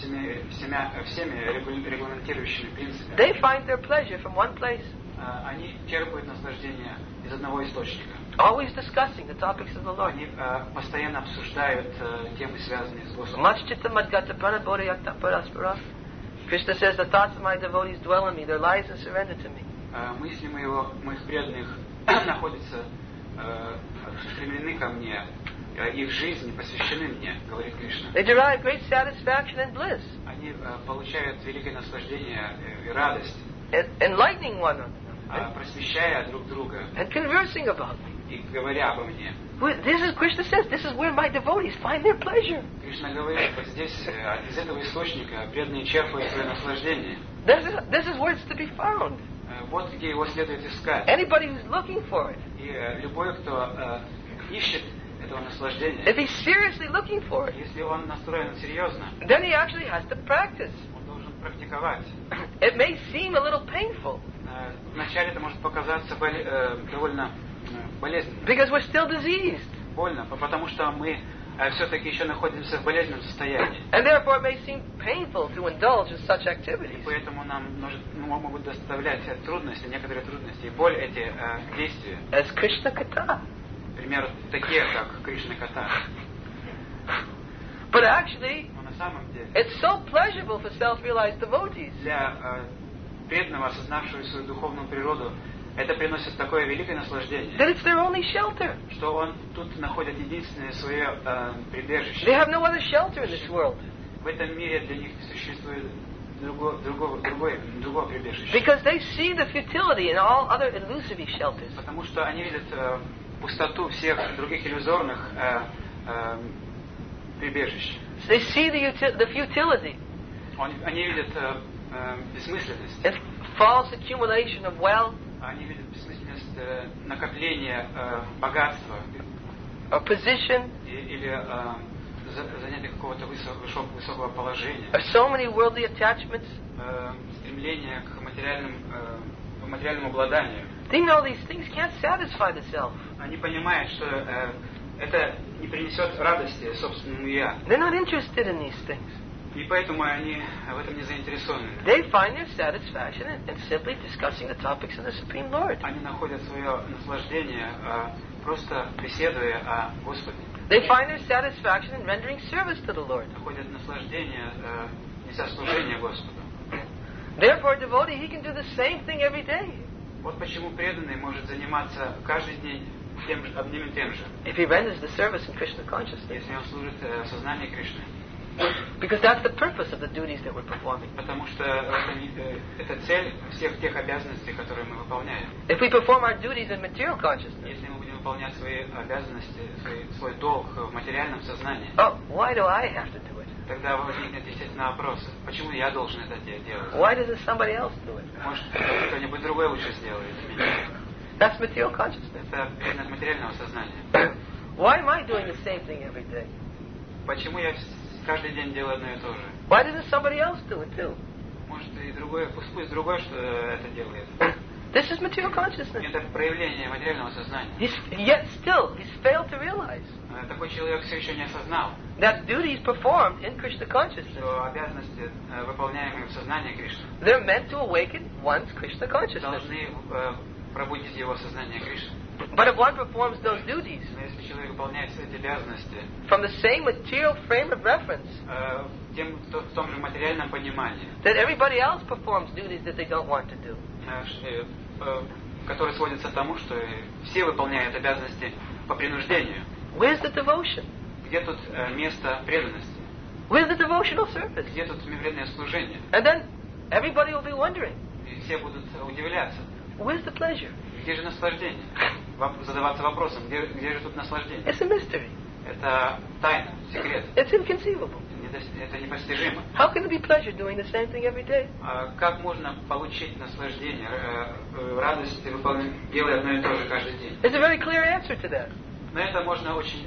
всеми регламентирующими принципами. They find their pleasure from one place. Они черпают наслаждение из одного источника. Always discussing the topics of the Lord. Они постоянно обсуждают темы, связанные с Господом. Machchitta madgata paradoriyakta paraspara. Krishna says, the thoughts of my devotees dwell in me, their lives are surrendered to me. Мысли моих преданных находятся, устремлены ко мне, их жизни посвящены мне, говорит Кришна. They derive great satisfaction and bliss. Они получают великое наслаждение и радость, Enlightening one another. Просвещая друг друга And conversing about me. и говоря обо мне. Krishna says, this is where my devotees find their pleasure. Кришна говорит, вот здесь, из этого источника, преданные черпают свое наслаждение. This is where it's to be found. Вот где его следует искать. Anybody who's looking for it. И любой, кто ищет этого наслаждения, if he's seriously looking for it, если он настроен серьезно, then he actually has to practice. Он должен практиковать. It may seem a little painful. Вначале это может показаться довольно болезненным. Because we're still diseased. Больно, потому что мы все-таки еще находимся в болезненном состоянии. And therefore it may seem painful to indulge in such activities. Поэтому нам могут доставлять трудности, некоторые трудности, и боль эти действия. As Krishna Katha. Например, такие, как Кришна Катха. But actually, Но на самом деле, it's so pleasurable for self-realized devotees. Для преданного, осознавшего свою духовную природу, это приносит такое великое наслаждение, That it's their only shelter. что он тут находит единственное свое прибежище. They have no other shelter in this world. В этом мире для них не существует другого прибежища. Because they see the futility in all other illusory shelters. Потому что они видят пустоту всех других иллюзорных прибежищ. They see the futility. Они видят бессмысленность. And false accumulation of wealth. Они видят бессмысленность накопления богатства. Or position. Или занятия какого-то высокого положения. Or so many worldly attachments. Стремление к материальному обладанию. They know these things can't satisfy the self. Они понимают, что это не принесет радости собственному я. They're not interested in these things. И поэтому они в этом не заинтересованы. They find their satisfaction in simply discussing the topics of the Supreme Lord. Они находят свое наслаждение, просто беседуя о Господе. They find their satisfaction in rendering service to the Lord. Находят наслаждение, неся служение Господу. Therefore, a devotee, he can do the same thing every day. Вот почему преданный может заниматься каждый день одним и тем же. If he renders the service in Krishna consciousness. Если он служит сознанию Кришны. Because that's the purpose of the duties that we're performing. Потому что это цель всех тех обязанностей, которые мы выполняем. If we perform our duties in material consciousness. Если мы будем выполнять свои обязанности, свой долг в материальном сознании. Oh, why do I have to do it? Тогда возникнет естественно вопрос: почему я должен это делать? Why doesn't somebody else do it? Может, кто-нибудь другой лучше сделает меня? That's material consciousness. Это предмет материального сознания. Why am I doing the same thing every day? Почему я каждый день делаю одно и то же? Why doesn't somebody else do it too? Может, и другой, пусть другой что это делает. This is material consciousness. Это проявление материального сознания. Yet still, he's failed to realize такой человек все еще не осознал, that duties performed in Krishna consciousness, что обязанности, выполняемые в сознании Кришны, they're meant to awaken one's Krishna consciousness. должны пробудить его сознание Кришны. But if one performs those duties Но если человек выполняет эти обязанности from the same material frame of reference в том же материальном понимании, that everybody else performs duties that they don't want to do, который сводится к тому, что все выполняют обязанности по принуждению, where's the devotion? Где тут место преданности? Where's the devotional service? Где тут смиренное служение? And then everybody will be wondering, И все будут удивляться. where's the pleasure? Где же наслаждение? Задаваться вопросом, где же тут наслаждение? It's a mystery. Это тайна, секрет. It's inconceivable. Это непостижимо. How can there be pleasure doing the same thing every day? Как можно получить наслаждение, радость, делая одно и то же каждый день? There's a very clear answer to that. На это можно очень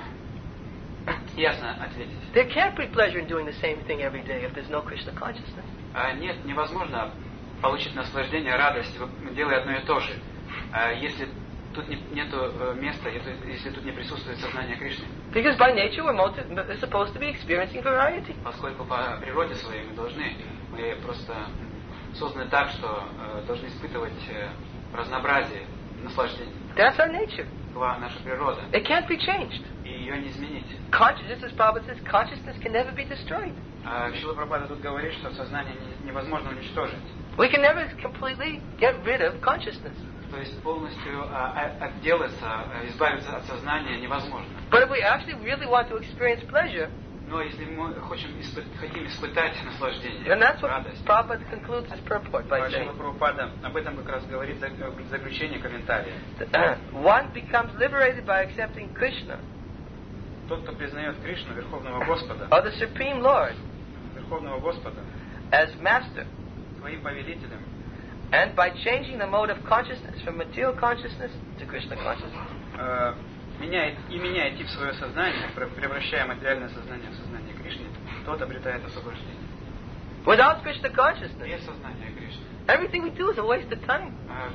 ясно ответить. There can't be pleasure in doing the same thing every day if there's no Krishna consciousness. Нет, невозможно получить наслаждение, радость, делая одно и то же, если тут нету места, если тут не присутствует сознание Кришны. Because by nature we're supposed to be experiencing variety. Поскольку по природе своей мы просто созданы так, что должны испытывать разнообразие, наслаждение. That's our nature. Такова наша природа. It can't be changed. И ее не изменить. Consciousness, as Prabhupada says, consciousness can never be destroyed. Шрила Прабхупада тут говорит, что сознание невозможно уничтожить. We can never completely get rid of consciousness. То есть полностью отделаться, избавиться от сознания невозможно. But if we actually really want to experience pleasure, Но если мы хотим испытать наслаждение, and that's what радость, Prabhupada concludes his purport by saying, Шрила Прабхупада об этом как раз говорит в заключении комментария. One becomes liberated by accepting Krishna, Тот, кто признает Кришну, Верховного Господа, or the Supreme Lord, Верховного Господа, as Master, своим повелителем, and by changing the mode of consciousness from material consciousness to Krishna consciousness, меняет тип свое сознание, превращая материальное сознание в сознание Кришны, тот обретает освобождение. Without Krishna consciousness, без сознания Кришны, everything we do is a waste of time.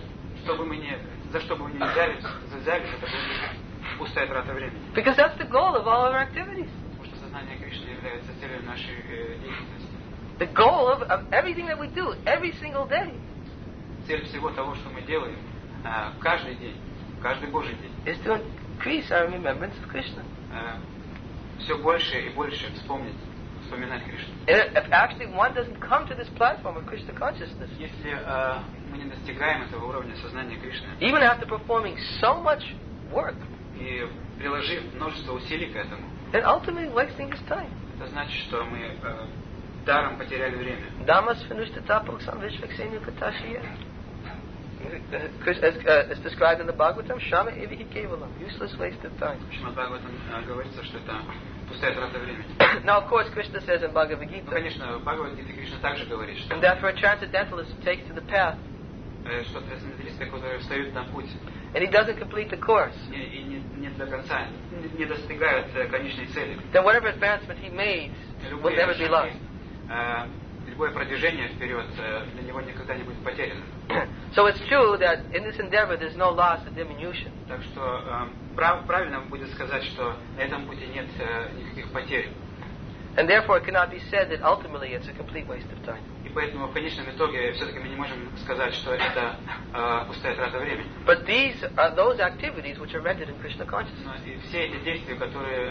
За что бы мы ни взялись, это будет пустая трата времени. Because that's the goal of all of our activities. Потому что сознание Кришны является целью нашей деятельности. The goal of everything that we do, every single day, Цель всего того, что мы делаем каждый день, каждый Божий день, is to increase our remembrance of Krishna. Все больше и больше вспоминать Кришну. If actually one doesn't come to this platform of Krishna consciousness, Если мы не достигаем этого уровня сознания Кришны, even after performing so much work, и приложив множество усилий к этому, then ultimately wasting his time. это значит, что мы даром потеряли время. Damas Finushtatapok Vishvaksenu Katashiya. As described in the Bhagavatam, Shama Evihi Kevalam, useless waste of time. В Шримад Бхагаватам говорится, что это пустая трата времени. Now, of course, Krishna says in Bhagavad Ну, Gita, конечно, в Бхагавад-гите Кришна также говорит, что and that for a transcendentalist who takes to the path, что трансценденталисты, которые встают на путь and he doesn't complete the course, и не до конца, не достигают конечной цели, then whatever advancement he made will never be lost. Любое продвижение вперед для него никогда не будет потеряно. So it's true that in this endeavor there's no loss or diminution. Так что правильно будет сказать, что на этом пути нет никаких потерь. And therefore it cannot be said that ultimately it's a complete waste of time. И поэтому в конечном итоге все-таки мы не можем сказать, что это пустая трата времени. But these are those activities which are rendered in Krishna consciousness. Но и все эти действия, которые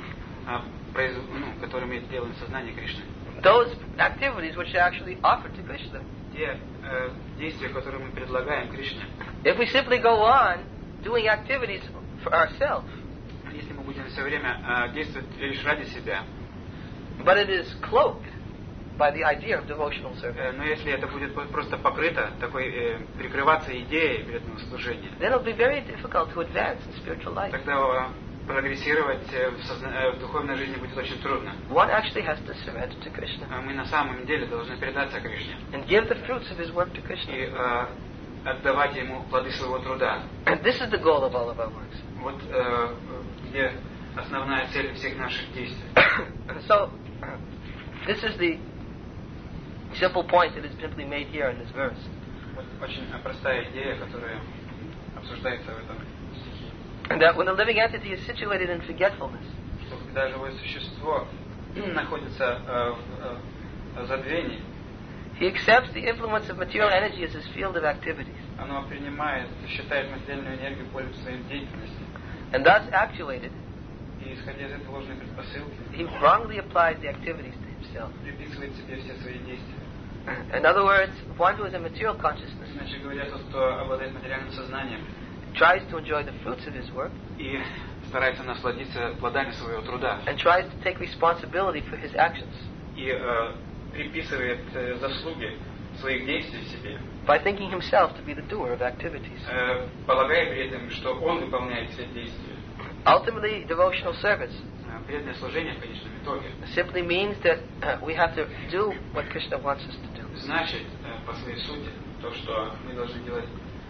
мы делаем в сознании Кришны, Those activities which are actually offered to Krishna. те действия, которые мы предлагаем Кришне, If we simply go on doing activities for ourselves, если мы будем все время действовать лишь ради себя, but it is cloaked by the idea of devotional service, но если это будет просто покрыто, прикрываться идеей преданного служения, then it will be very difficult to advance in spiritual life. тогда прогрессировать в духовной жизни будет очень трудно. One actually has to surrender to Krishna Мы на самом деле должны предаться Кришне and give the fruits of his work to Krishna. и отдавать ему плоды своего труда. And this is the goal of all of our works. Вот где основная цель всех наших действий. So, this is the simple point that is simply made here in this verse. Вот очень простая идея, которая обсуждается в этом стихе. And that when the living entity is situated in forgetfulness, Что когда живое существо находится в забвении, he accepts the influence of material energy as his field of activities, оно считает материальную энергию полем своей деятельности. and thus actuated, И исходя из этой ложной предпосылки, he wrongly applies the activities to himself. приписывает себе все свои действия. In other words, one who is in material consciousness Иначе говоря, тот, кто обладает материальным сознанием tries to enjoy the fruits of his work, и старается насладиться плодами своего труда. And tries to take responsibility for his actions. И приписывает заслуги своих действий себе. By thinking himself to be the doer of activities. Полагая при этом, что он выполняет все действия. Ultimately, devotional service Преданное служение в конечном итоге simply means that we have to do what Krishna wants us to do. значит, по своей сути, то, что мы должны делать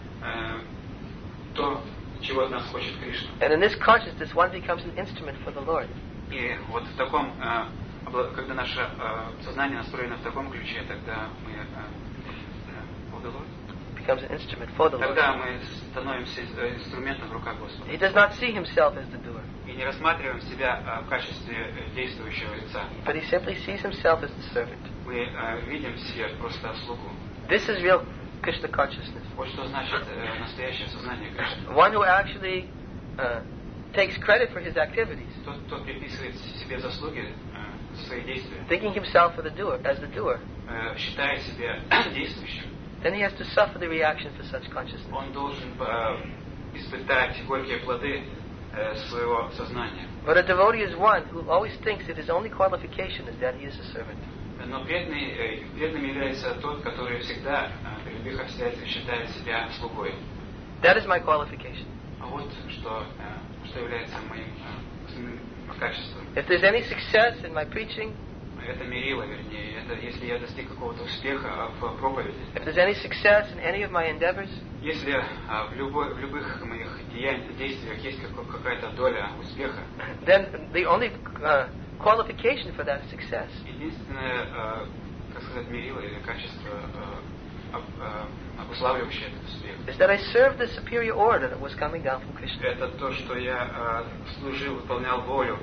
то, чего от нас хочет Кришна. And in this consciousness, one becomes an instrument for the Lord. И вот в таком, когда наше сознание настроено в таком ключе, тогда мы becomes an instrument for the Lord. тогда мы становимся инструментом в руках Господа. He does not see himself as the doer. И не рассматриваем себя в качестве действующего лица. But he simply sees himself as the servant. Мы видим себя просто слугу. This is real Krishna consciousness. Вот что значит настоящее сознание Кришны. One who actually takes credit for his activities. Тот, кто приписывает себе заслуги за свои действия. Thinking himself as the doer. Считая себя действующим. Then he has to suffer the reaction for such consciousness. Он должен испытать горькие плоды своего сознания. But a devotee is one who always thinks that his only qualification is that he is a servant. Но преданным является тот, который всегда при любых обстоятельствах считает себя слугой. That is my qualification. А вот что является моим качеством. If there's any success in my preaching, это мерило, вернее, это если я достиг какого-то успеха в проповеди. If there's any success in any of my endeavors, если в любых моих действиях есть какая-то доля успеха, then the only qualification for that success единственное, как сказать, мерило или качество, обуславливающее этот успех, is that I served the superior order that was coming down from Krishna. Это то, что я служил, выполнял волю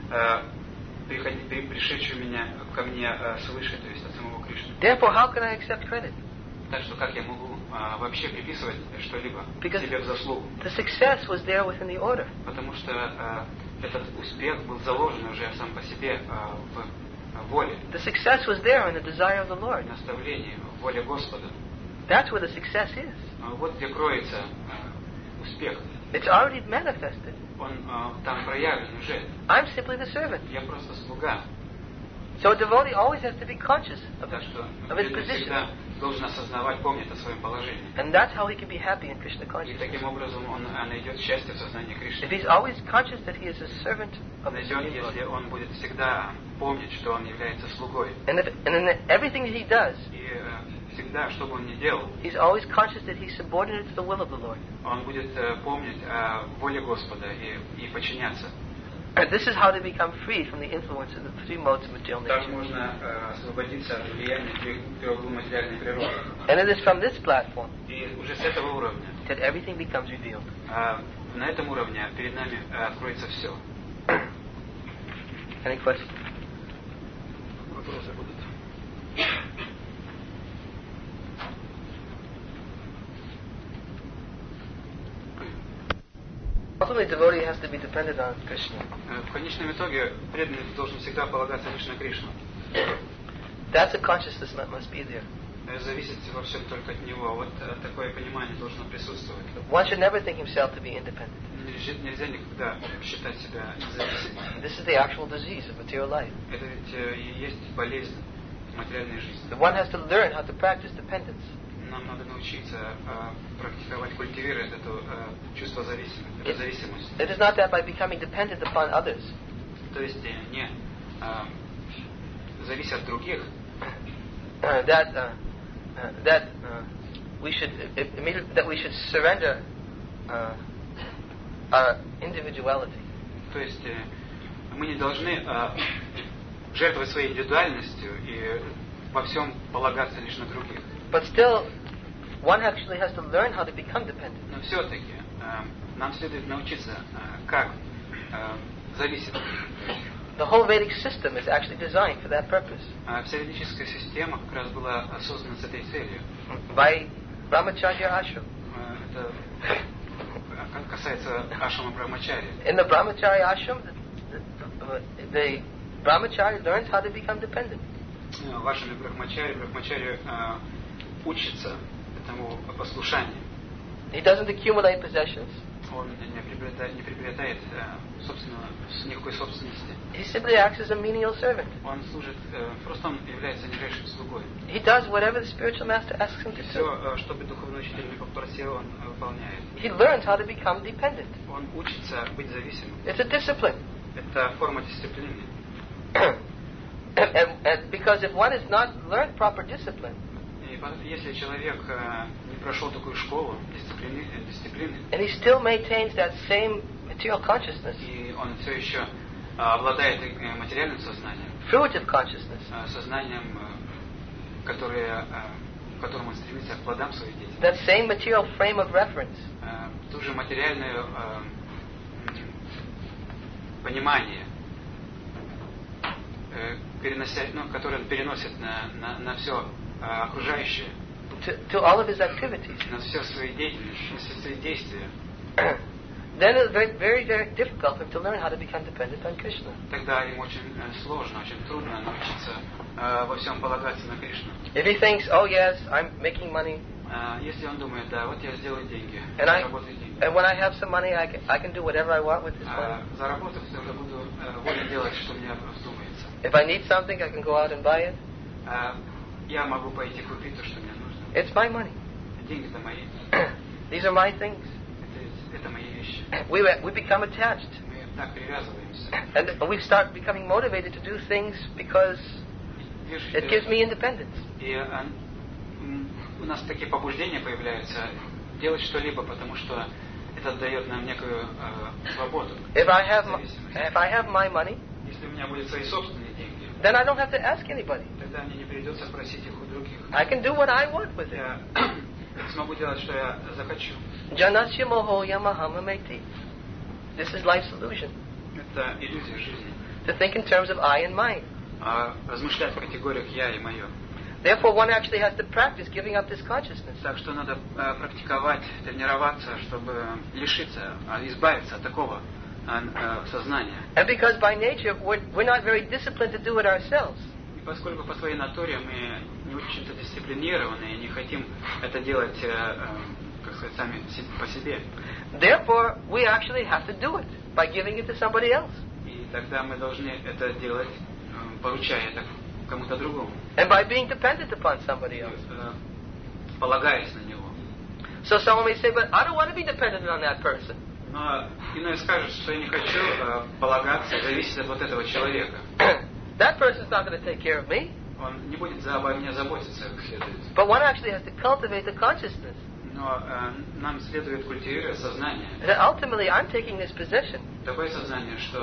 пришедшую ко мне свыше, то есть от самого Кришны. Therefore, how can I accept credit? Так что как я могу вообще приписывать что-либо себе в заслугу? The success was there within the order. Потому что этот успех был заложен уже сам по себе в воле. The success was there in the desire of the Lord. Наставлении, в воле Господа. That's where the success is. Вот где кроется успех. It's already manifested. Он там проявлен уже. I'm simply the servant. Я просто слуга. So a devotee always has to be conscious of his position. Всегда должен осознавать, помнить о своем положении. And that's how he can be happy in Krishna И consciousness. таким образом он найдет счастье в сознании Кришны. If he's always conscious that he is a servant of the Найдет, Supreme если Lord. он будет всегда помнить, что он является слугой. And in everything that he does, И всегда, что бы он ни делал, he's always conscious that he's subordinate to the will of the Lord. он будет помнить о воле Господа и подчиняться. And this is how to become free from the influence of the three modes of material Так nature. можно освободиться от влияния трех материальной природы. And it is from this platform И уже с этого уровня, that everything becomes revealed. на этом уровне перед нами откроется все. Any questions? Вопросы будут? Ultimately, devotee has to be dependent on Krishna. В конечном итоге преданный должен всегда полагаться лишь на Кришну. That's a consciousness that must be there. Зависит во всем только от него. Вот такое понимание должно присутствовать. One should never think himself to be independent. Нельзя никогда считать себя независимым. This is the actual disease of material life. Это ведь и есть болезнь материальной жизни. One has to learn how to practice dependence. Нам надо научиться практиковать, культивировать это чувство зависимости. It is not that by becoming dependent upon others. То есть не зависеть от других. That we should surrender our individuality. То есть мы не должны жертвовать своей индивидуальностью и во всем полагаться лишь на других. But still, one actually has to learn how to become dependent. Но все-таки нам следует научиться, как зависеть. The whole Vedic system is actually designed for that purpose. Вся ведическая система как раз была создана с этой целью. By Brahmacharya ashram. Это касается ашрама Брахмачари. In the Brahmacharya ashram, the Brahmachari learns how to become dependent. В ашраме Брахмачари учится этому послушанию. He doesn't accumulate possessions. Он не приобретает никакой собственности. He simply acts as a menial servant. Он служит, просто он является нижайшим слугой. He does whatever the spiritual master asks him to do. Все, что бы духовный учитель не попросил, он выполняет. He learns how to become dependent. Он учится быть зависимым. It's a discipline. Это форма дисциплины. and because if one has not learned proper discipline, И если человек не прошел такую школу дисциплины, and he still maintains that same material consciousness, и он все еще обладает материальным сознанием, fruitive consciousness, сознанием, в котором он стремится к плодам своей деятельности, that same material frame of reference, ту же материальное понимание, которое он переносит на все окружающее, to all of his activities, на все свои деятельности, на все свои действия, then it's very, very, very difficult for him to learn how to become dependent on Krishna. Тогда ему очень сложно, очень трудно научиться во всем полагаться на Кришну. If he thinks, oh yes, I'm making money, Если он думает, да, вот я сделаю деньги, and заработаю деньги, when I have some money, I can do whatever I want with this money. заработав, тогда буду волен делать, что мне вздумается. If I need something, I can go out and buy it. Я могу пойти купить то, что мне нужно. It's my money. Деньги-то мои. These are my things. Это мои вещи. We become attached. Мы так привязываемся. And we start becoming motivated to do things because it gives me independence. И у нас такие побуждения появляются делать что-либо, потому что это дает нам некую свободу. If I have my money, если у меня будут свои собственные деньги, then I don't have to ask anybody. тогда мне не придется просить их у других. I can do what I want with it. Я смогу делать, что я захочу. Janasya moho yamahama meti. This is life's illusion. Это иллюзия жизни. To think in terms of I and mine. Размышлять в категориях я и мое. Therefore, one actually has to practice giving up this consciousness. Так что надо практиковать, тренироваться, чтобы лишиться, избавиться от такого сознания. And because by nature we're not very disciplined to do it ourselves. И поскольку по своей натуре мы не очень-то дисциплинированы и не хотим это делать, как сказать, сами по себе. Therefore, we actually have to do it by giving it to somebody else. И тогда мы должны это делать, поручая это кому-то другому. And by being dependent upon somebody else. Полагаясь на него. So someone may say, but I don't want to be dependent on that person. Но иной скажет, что я не хочу полагаться, зависеть от вот этого человека. That person's not going to take care of me. Он не будет обо мне заботиться, как следует. But one actually has to cultivate the consciousness. Но нам следует культивировать сознание. That ultimately I'm taking this position. Такое сознание, что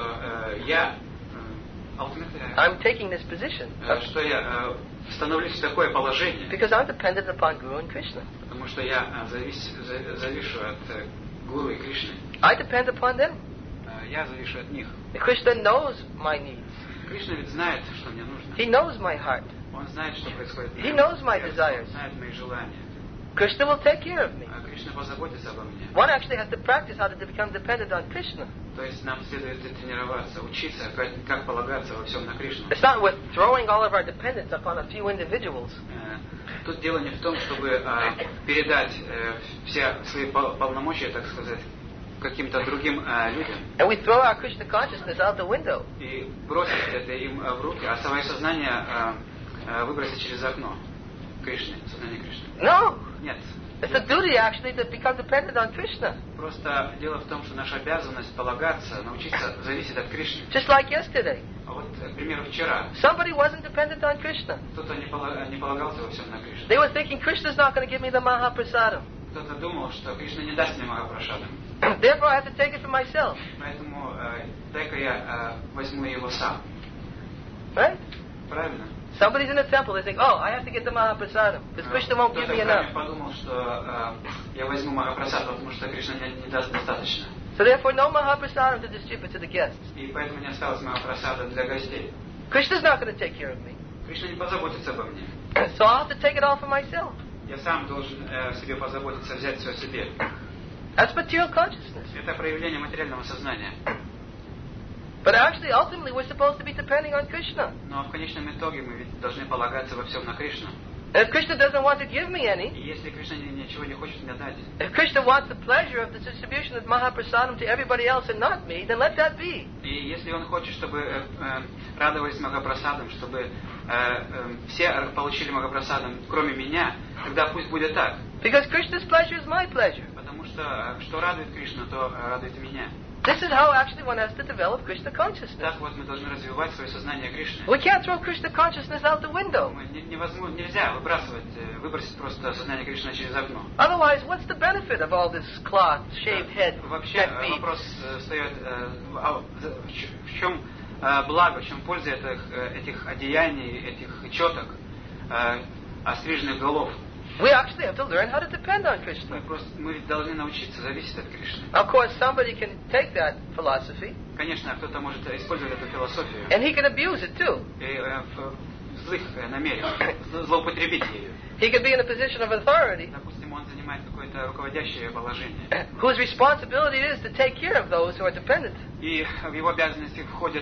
I'm taking this position. Что я становлюсь в такое положение. Because I'm dependent upon Guru and Krishna. Потому что я завишу от Гуру и Кришны. I depend upon them. Я завишу от них. Krishna knows my needs. Кришна ведь знает, что мне нужно. He knows my heart. Он знает, что происходит. He knows my desires. Он знает мои желания. Krishna will take care of me. Кришна позаботится обо мне. One actually has to practice how to become dependent on Krishna. То есть нам следует тренироваться, учиться, как полагаться во всем на Кришну. It's not with throwing all of our dependence upon a few individuals. Тут дело не в том, чтобы передать все свои полномочия, так сказать, каким-то другим людям. And we throw our Krishna consciousness out the window. И бросить это им в руки, а свое сознание выбросить через окно. Кришны, сознание Кришны. No. Нет. It's a duty actually to become dependent on Krishna. Просто дело в том, что наша обязанность полагаться, научиться зависеть от Кришны. Just like yesterday. А вот, к примеру, вчера. Somebody wasn't dependent on Krishna. Кто-то не полагался во всем на Кришну. They were thinking Krishna's not going to give me the Mahaprasadam. Кто-то думал, что Кришна не даст мне Махапрасадам. Therefore, I have to take it for myself. Поэтому дай-ка я возьму его сам. Right? Правильно? Somebody's in a temple, they think, oh, I have to get the Mahaprasadam, because Krishna won't give me enough. Кто-то подумал, что я возьму Махапрасад, потому что Кришна не даст достаточно. So therefore, no Mahaprasadam to distribute to the guests. И поэтому не осталось Махапрасада для гостей. Krishna's not going to take care of me. Кришна не позаботится обо мне. So I'll have to take it all for myself. Я сам должен себе позаботиться, взять все себе. That's material consciousness. Это проявление материального сознания. But actually, ultimately, we're supposed to be depending on Krishna. Но в конечном итоге мы ведь должны полагаться во всем на Кришну. And if Krishna doesn't want to give me any, И если Кришна ничего не хочет мне дать, if Krishna wants the pleasure of the distribution of Mahaprasadam to everybody else and not me, then let that be. и если он хочет, чтобы радовались Махапрасадом, чтобы все получили Махапрасадом, кроме меня, тогда пусть будет так. Because Krishna's pleasure is my pleasure. Потому что радует Кришну, то радует меня. This is how actually one has to develop Krishna consciousness. Так вот мы должны развивать свое сознание Кришны. We can't throw Krishna consciousness out the window. Нельзя выбросить просто сознание Кришны через окно. Otherwise, what's the benefit of all this cloth, shaved head, Вообще neck beads? вопрос встает, в чем благо, в чем польза этих одеяний, этих четок, остриженных голов. We actually have to learn how to depend on Krishna. Мы должны научиться зависеть от Кришны. Of course, somebody can take that philosophy, Конечно, кто-то может использовать эту философию and he can abuse it too. и в злых намерениях, злоупотребить ею. He can be in a position of authority, Допустим, он занимает какое-то руководящее положение. whose responsibility it is to take care of those who are dependent. И в его обязанности входит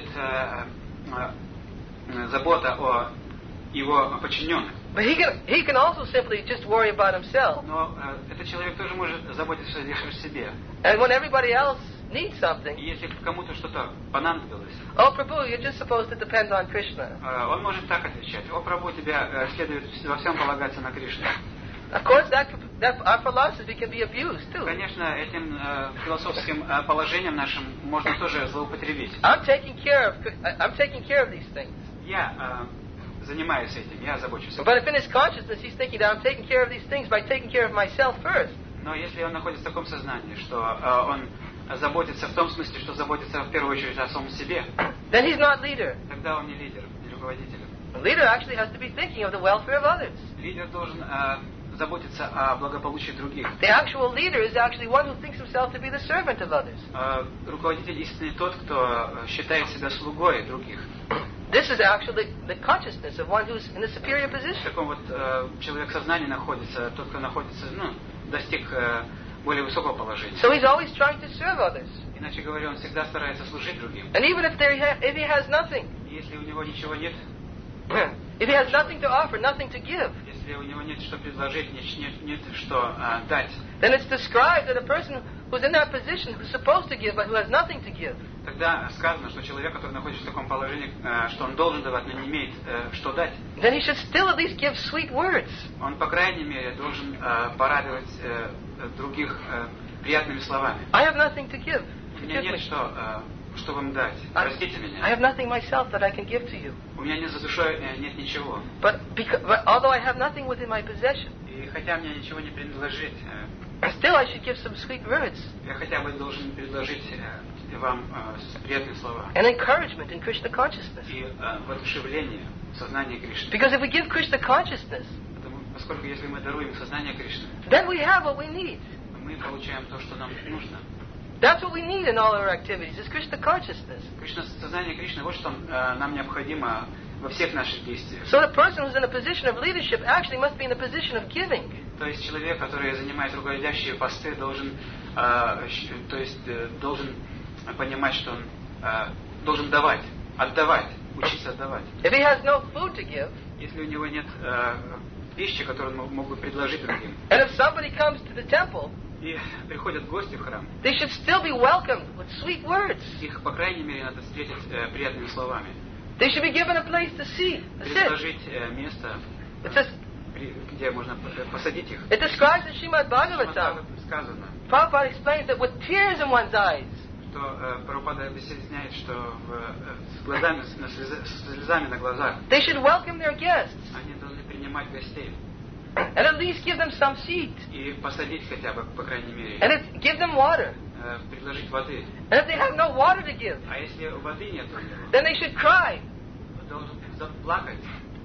забота о его подчиненных. But he can also simply just worry about himself. Но этот человек тоже может заботиться лишь о себе. And when everybody else needs something, И если кому-то что-то понадобилось, oh Prabhu, you're just supposed to depend on Krishna. он может так отвечать: «О, Прабху, тебя следует во всем полагаться на Кришну». Of course, that our philosophy can be abused too. Конечно, этим философским положением нашим можно тоже злоупотребить. I'm taking care of these things. Я занимаюсь этим, я забочусь. But if in his consciousness he's thinking that I'm taking care of these things by taking care of myself first, Но если он находится в таком сознании, что он заботится в том смысле, что заботится в первую очередь о самом себе, then he's not leader. тогда он не лидер, не руководитель. A leader actually has to be thinking of the welfare of others. Лидер должен заботиться о благополучии других. The actual leader is actually one who thinks himself to be the servant of others. Руководитель истинный тот, кто считает себя слугой других. This is actually the consciousness of one who's in a superior В position. таком вот человек в сознании находится, тот, кто находится, достиг более высокого положения. So he's always trying to serve others. Иначе говоря, он всегда старается служить другим. And even if he has nothing, Если у него ничего нет, if he has nothing to offer, nothing to give, если у него нет что предложить, нет что дать, then it's described that a person who's in that position, who's supposed to give but who has nothing to give, тогда сказано, что человек, который находится в таком положении, что он должен давать, но не имеет что дать, then he should still at least give sweet words. он, по крайней мере, должен порадовать других приятными словами. I have nothing to give. У меня Forgive нет me. что вам дать. Простите I меня. have nothing myself that I can give to you. У меня нет за душой нет ничего. But although I have nothing within my possession, И хотя мне ничего не принадлежит, still I should give some sweet words я хотя бы должен предложить вам приятные слова. and encouragement in Krishna consciousness. И воодушевление в сознании Кришны. Because if we give Krishna consciousness, Поскольку если мы даруем сознание Кришны, then we have what we need. мы получаем то, что нам нужно. That's what we need in all our activities, is Krishna consciousness. Сознание Кришны, вот что нам необходимо во всех наших действиях. So the person who's in a position of leadership actually must be in a position of giving. То есть человек, который занимает руководящие посты, должен понимать, что он должен давать, отдавать, учиться отдавать. If he has no food to give, Если у него нет пищи, которую он мог бы предложить другим, and if somebody comes to the temple, и приходят гости в храм, they should still be welcomed with sweet words. их, по крайней мере, надо встретить приятными словами. They should be given a place to sit. Предложить место, It says, где можно посадить их. it describes in Srimad Bhagavatam. Сказано, Prabhupada explains that with tears in one's eyes, что Прабхупада объясняет, что с слезами на глазах they should welcome their guests они должны принимать гостей and at least give them some seat и посадить хотя бы, по крайней мере, and give them water. предложить воды. And if they have no water to give, А если воды нет у него, then they should cry, должен заплакать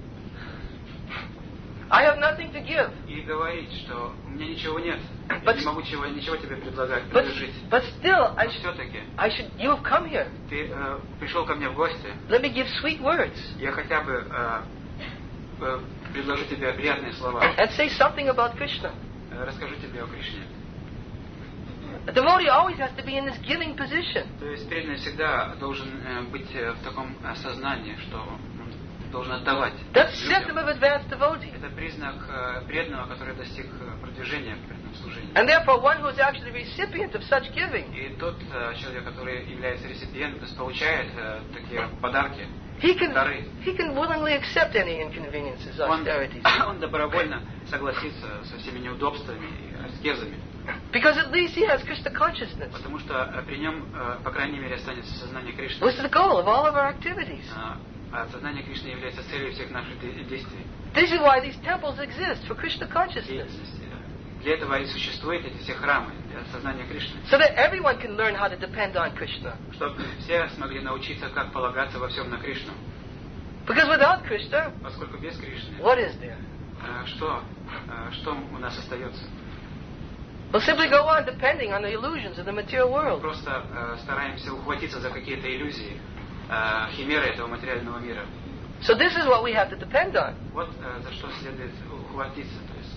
I have nothing to give. и говорить, что у меня ничего нет, я But- не могу ничего тебе предлагать, But, предложить. but still, Но все-таки you have come here. ты пришел ко мне в гости, Let me give sweet words я хотя бы предложу тебе приятные слова, and say something about Krishna. расскажу тебе о Кришне. A devotee always has to be in this giving position. То есть преданный всегда должен быть в таком сознании, что он должен отдавать. That's symptom of advanced devotee. Это признак преданного, который достиг продвижения в преданном служении. And therefore, one who is actually the recipient of such giving, И тот человек, который является реципиентом, то есть получает такие подарки, he can willingly accept any inconveniences, austerities. Он добровольно согласится со всеми неудобствами и аскезами. Because at least he has Krishna consciousness. Потому что при нем, по крайней мере, останется сознание Кришны. Which is the goal of all of our activities. А сознание Кришны является целью всех наших действий. This is why these temples exist, for Krishna consciousness. Для этого и существуют эти все храмы, для сознания Кришны. So that everyone can learn how to depend on Krishna. Чтобы все смогли научиться, как полагаться во всем на Кришну. Because without Krishna, поскольку без Кришны, what is there? Что у нас остается? We'll simply go on depending on the illusions of the material world. Просто стараемся ухватиться за какие-то иллюзии, химеры этого материального мира. So this is what we have to depend on. Вот за что следует ухватиться, то есть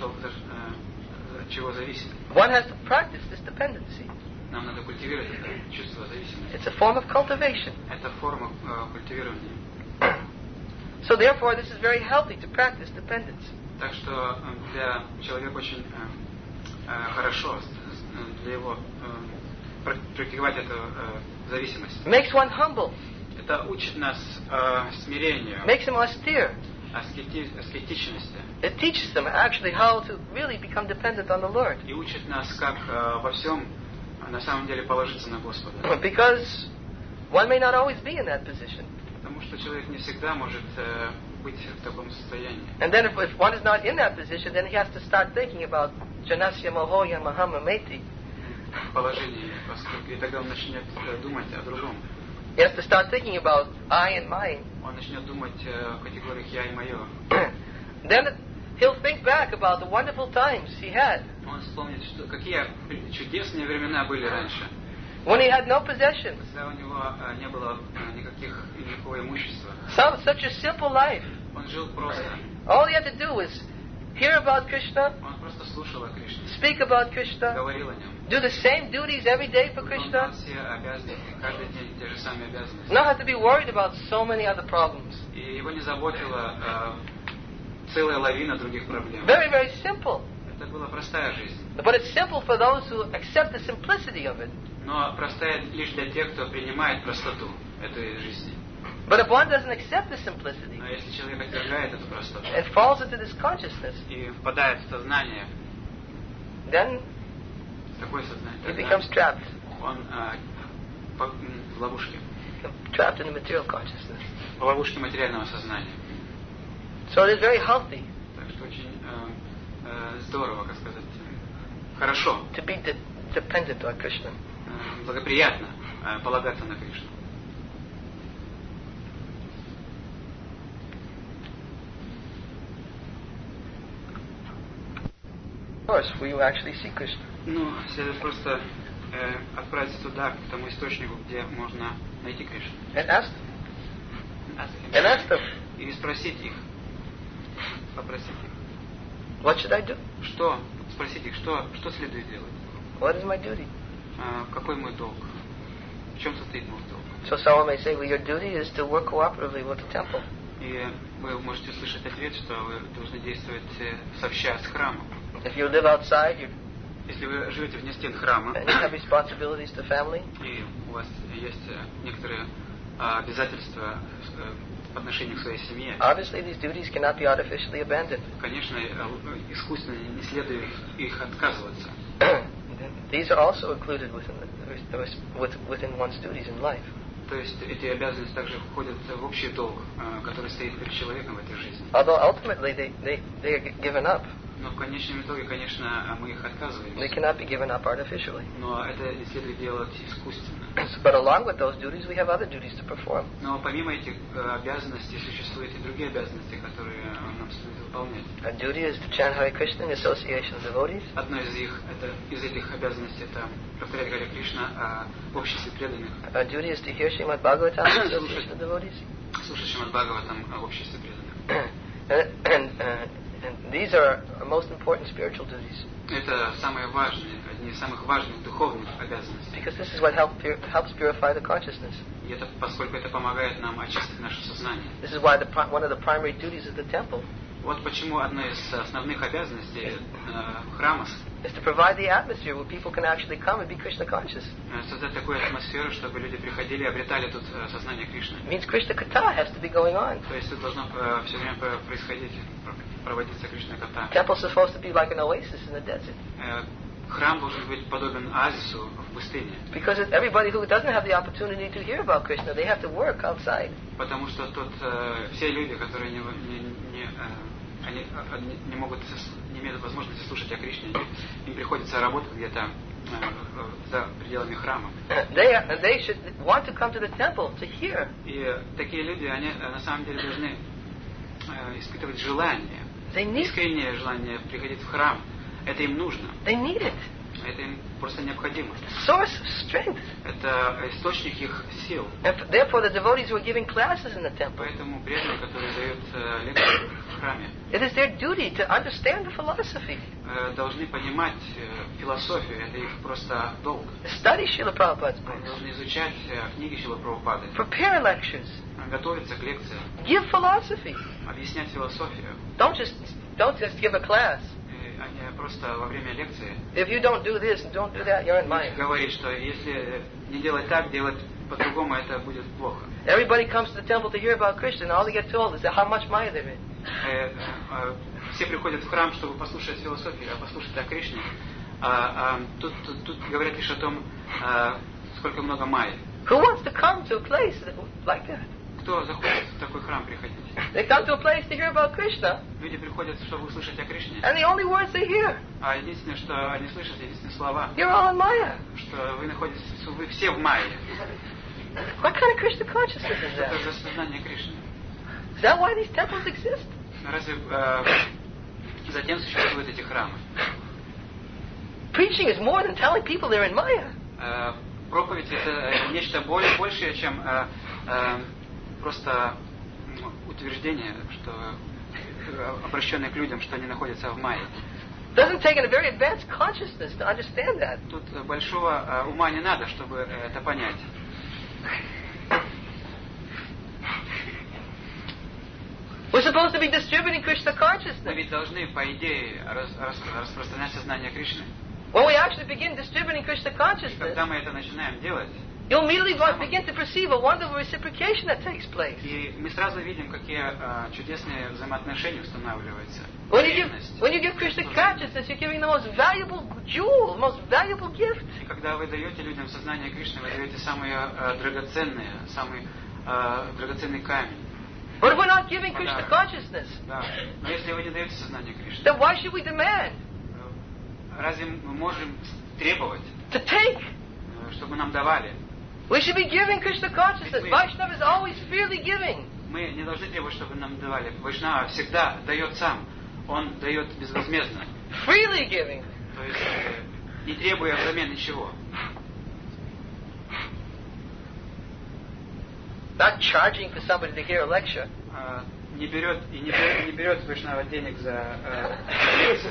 от чего зависит. One has to practice this dependency. Нам надо культивировать это чувство зависимости. It's a form of cultivation. Это форма культивирования. So therefore, this is very healthy to practice dependence. Так что для человека очень хорошо для его практиковать эту зависимость. Makes one humble. Это учит нас смирению, makes him austere. Аскетичности. It teaches them actually how to really become dependent on the Lord. И учит нас, как во всем на самом деле положиться на Господа. Because one may not always be in that position. Потому что человек не всегда может быть в таком состоянии. And then if one is not in that position, then he has to start thinking about Janasya Mohoya Mahamameti. Положение, поскольку и тогда он начнет думать о другом. He has to start thinking about I and mine. Он начнет думать в категориях я и мое. Then he'll think back about the wonderful times he had. Он вспомнит, что какие чудесные времена были раньше. When he had no possessions. Когда у него не было никакого имущества. Such a simple life. Он жил просто. All he had to do was hear about Krishna. Он просто слушал о Кришне. Speak about Krishna. Говорил о нем. Do the same duties every day for Krishna. Все обязанности, каждый день те же самые обязанности. Not have to be worried about so many other problems. И его не заботила целая лавина других проблем. Very, very simple. Это была простая жизнь. But it's simple for those who accept the simplicity of it. Но простая лишь для тех, кто принимает простоту этой жизни. But if one doesn't accept the simplicity, но если человек отвергает эту простоту, and falls into this consciousness, и впадает в сознание, then такое сознание, he becomes trapped. Он в ловушке. Trapped in the material consciousness. В ловушке материального сознания. So it is very healthy. Так что очень здорово, как сказать, хорошо. To be dependent on Krishna. Благоприятно полагаться на Кришну. Of course, will you actually see Krishna? Ну, следует просто отправиться туда, к тому источнику, где можно найти Кришну. And ask them. И спросить их, попросить их. What should I do? Что? Спросить их, что следует делать? What is my duty? Какой мой долг? В чем состоит мой долг? So someone may say, well, your duty is to work cooperatively with the temple. И вы можете услышать ответ, что вы должны действовать сообща с храмом. If you live outside, если вы живете вне стен храма, and you have responsibilities to family, и у вас есть некоторые обязательства по отношению к своей семье, obviously these duties cannot be artificially abandoned. Конечно, искусственно не следует их отказываться. These are also included within one's duties in life. То есть эти обязанности также входят в общий долг, который стоит перед человеком в этой жизни. Although ultimately they are given up. Но в конечном итоге, конечно, мы их отказываем. They cannot be given up artificially. Но это не следует делать искусственно. But along with those duties, we have other duties to perform. Но помимо этих обязанностей существуют и другие обязанности, которые нам следует выполнять. A duty is to chant Hare Krishna in the association of devotees. Одно из этих обязанностей это повторять Харе Кришна в обществе преданных. A duty is to hear Srimad Bhagavatam in the association of devotees. Слушать Шримад Бхагаватам в обществе преданных. And these are our most important spiritual duties. Это самые важные, одни из самых важных духовных обязанностей. Because this is what helps purify the consciousness. И это, поскольку это помогает нам очистить наше сознание. This is why one of the primary duties of the temple Вот почему одна из основных обязанностей храма is to provide the atmosphere where people can actually come and be Krishna conscious. Создать такую атмосферу, чтобы люди приходили и обретали тут сознание Кришны. It means Krishna Katha has to be going on. То есть тут должно все время происходить, проводиться Кришна Катха. Temple is supposed to be like an oasis in the desert. Храм должен быть подобен оазису в пустыне. Because everybody who doesn't have the opportunity to hear about Krishna, they have to work outside. Потому что тут все люди, которые не имеют возможности слушать о Кришне, им приходится работать где-то за пределами храма. They should want to come to the temple to hear. И такие люди, они на самом деле должны испытывать желание, искреннее желание приходить в храм. Это им нужно. They need it. Это им просто необходимо. Source of strength. Это источник их сил. And therefore, the devotees who are giving classes in the temple, Поэтому преданные, которые дают лекции в храме, it is their duty to understand the philosophy. Должны понимать философию. Это их просто долг. Study Srila Prabhupada's books. Должны изучать книги Шрилы Прабхупады. Prepare lectures. Готовиться к лекциям. Give philosophy. Объяснять философию. Don't just give a class. А не просто во время лекции If you don't do this and don't do that, you're in Maya. говорить, что если не делать так, делать по-другому, это будет плохо. Everybody comes to the temple to hear about Krishna, and all they get told is how much Maya they're in. Все приходят в храм, чтобы послушать философию, а послушать о Кришне. Тут говорят лишь о том, сколько много майи. Who wants to come to a place like that? Кто захочет в такой храм приходить? They come to a place to hear about Krishna, Люди приходят, чтобы услышать о Кришне. and the only words they hear, А единственное, что они слышат, единственные слова, you're all in Maya. что вы находитесь, вы все в майе. What kind of Krishna consciousness is Это that? же сознание Кришны. Is that why these temples exist? Разве затем существуют эти храмы? Preaching is more than telling people they're in Maya. Проповедь это нечто большее, чем просто утверждение, что обращенное к людям, что они находятся в майе. Doesn't take a very advanced consciousness to understand that. Тут большого ума не надо, чтобы это понять. We're supposed to be distributing Krishna Мы consciousness. ведь должны, по идее, распространять сознание Кришны. When we actually begin distributing Krishna И consciousness, когда мы это начинаем делать, you'll immediately begin to perceive a wonderful reciprocation that takes place. и мы сразу видим, какие чудесные взаимоотношения устанавливаются. When you give Krishna consciousness, you're giving the most valuable jewel, most valuable gift. И когда вы даете людям сознание Кришны, вы даете самый драгоценный камень. But if we're not giving Krishna consciousness, Да. Но если вы не даете сознание Кришны, then why should we demand разве мы можем требовать, to take? чтобы нам давали? We should be giving Krishna consciousness. Vaishnava is always freely giving. Мы не должны требовать, чтобы нам давали. Вайшнава всегда дает сам. Он дает безвозмездно. Freely giving. То есть не требуя взамен ничего. Not charging for somebody to hear a lecture. Не берет Вайшнава денег за лекцию.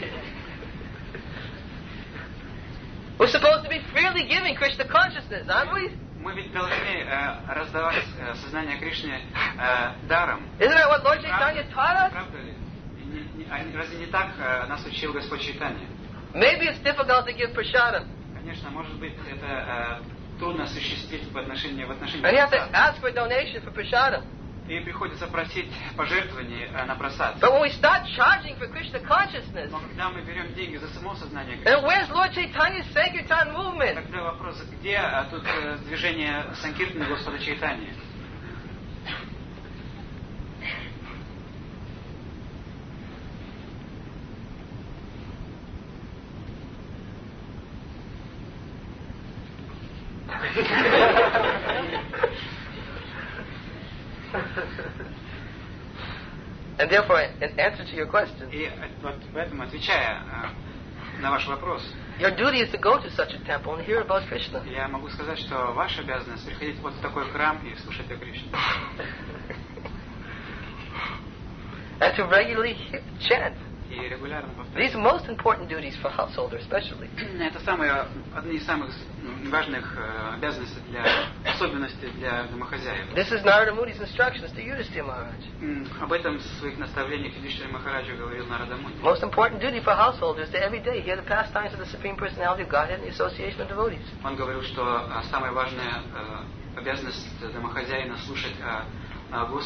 We're supposed to be freely giving Krishna consciousness, aren't we? Мы ведь должны раздавать сознание Кришне даром. Isn't that what Lord Chaitanya taught us? Правда ли? Разве не так нас учил Господь Чайтанья? Maybe it's difficult to give prashadam. Конечно, может быть, это трудно осуществить в отношении And you have to просад. ask for a donation for prashadam. И приходится просить пожертвований на просад. But when we start charging for Krishna consciousness, Но когда мы берем деньги за само сознание then Кришны, where's Lord Chaitanya's Sankirtan movement? тогда вопрос, где тут движение Санкиртана Господа Чайтаньи? And therefore, in answer to your question, И вот поэтому, отвечая на ваш вопрос, your duty is to go to such a temple and hear about Krishna. я могу сказать, что ваша обязанность приходить вот в такой храм и слушать о Кришне. and to regularly chant. И регулярно повторять. These are most important duties for householder, especially. Это одни из самых важных обязанностей особенностей для домохозяев. This is Narada Muni's instructions to Yudhishthira Maharaj. Об этом в своих наставлениях Юдхиштира Махараджа говорил Нарада Муни. Most important duty for householders is to every day hear the pastimes of the Supreme Personality of Godhead and the association of devotees. Он говорил, что самая важная обязанность домохозяина слушать о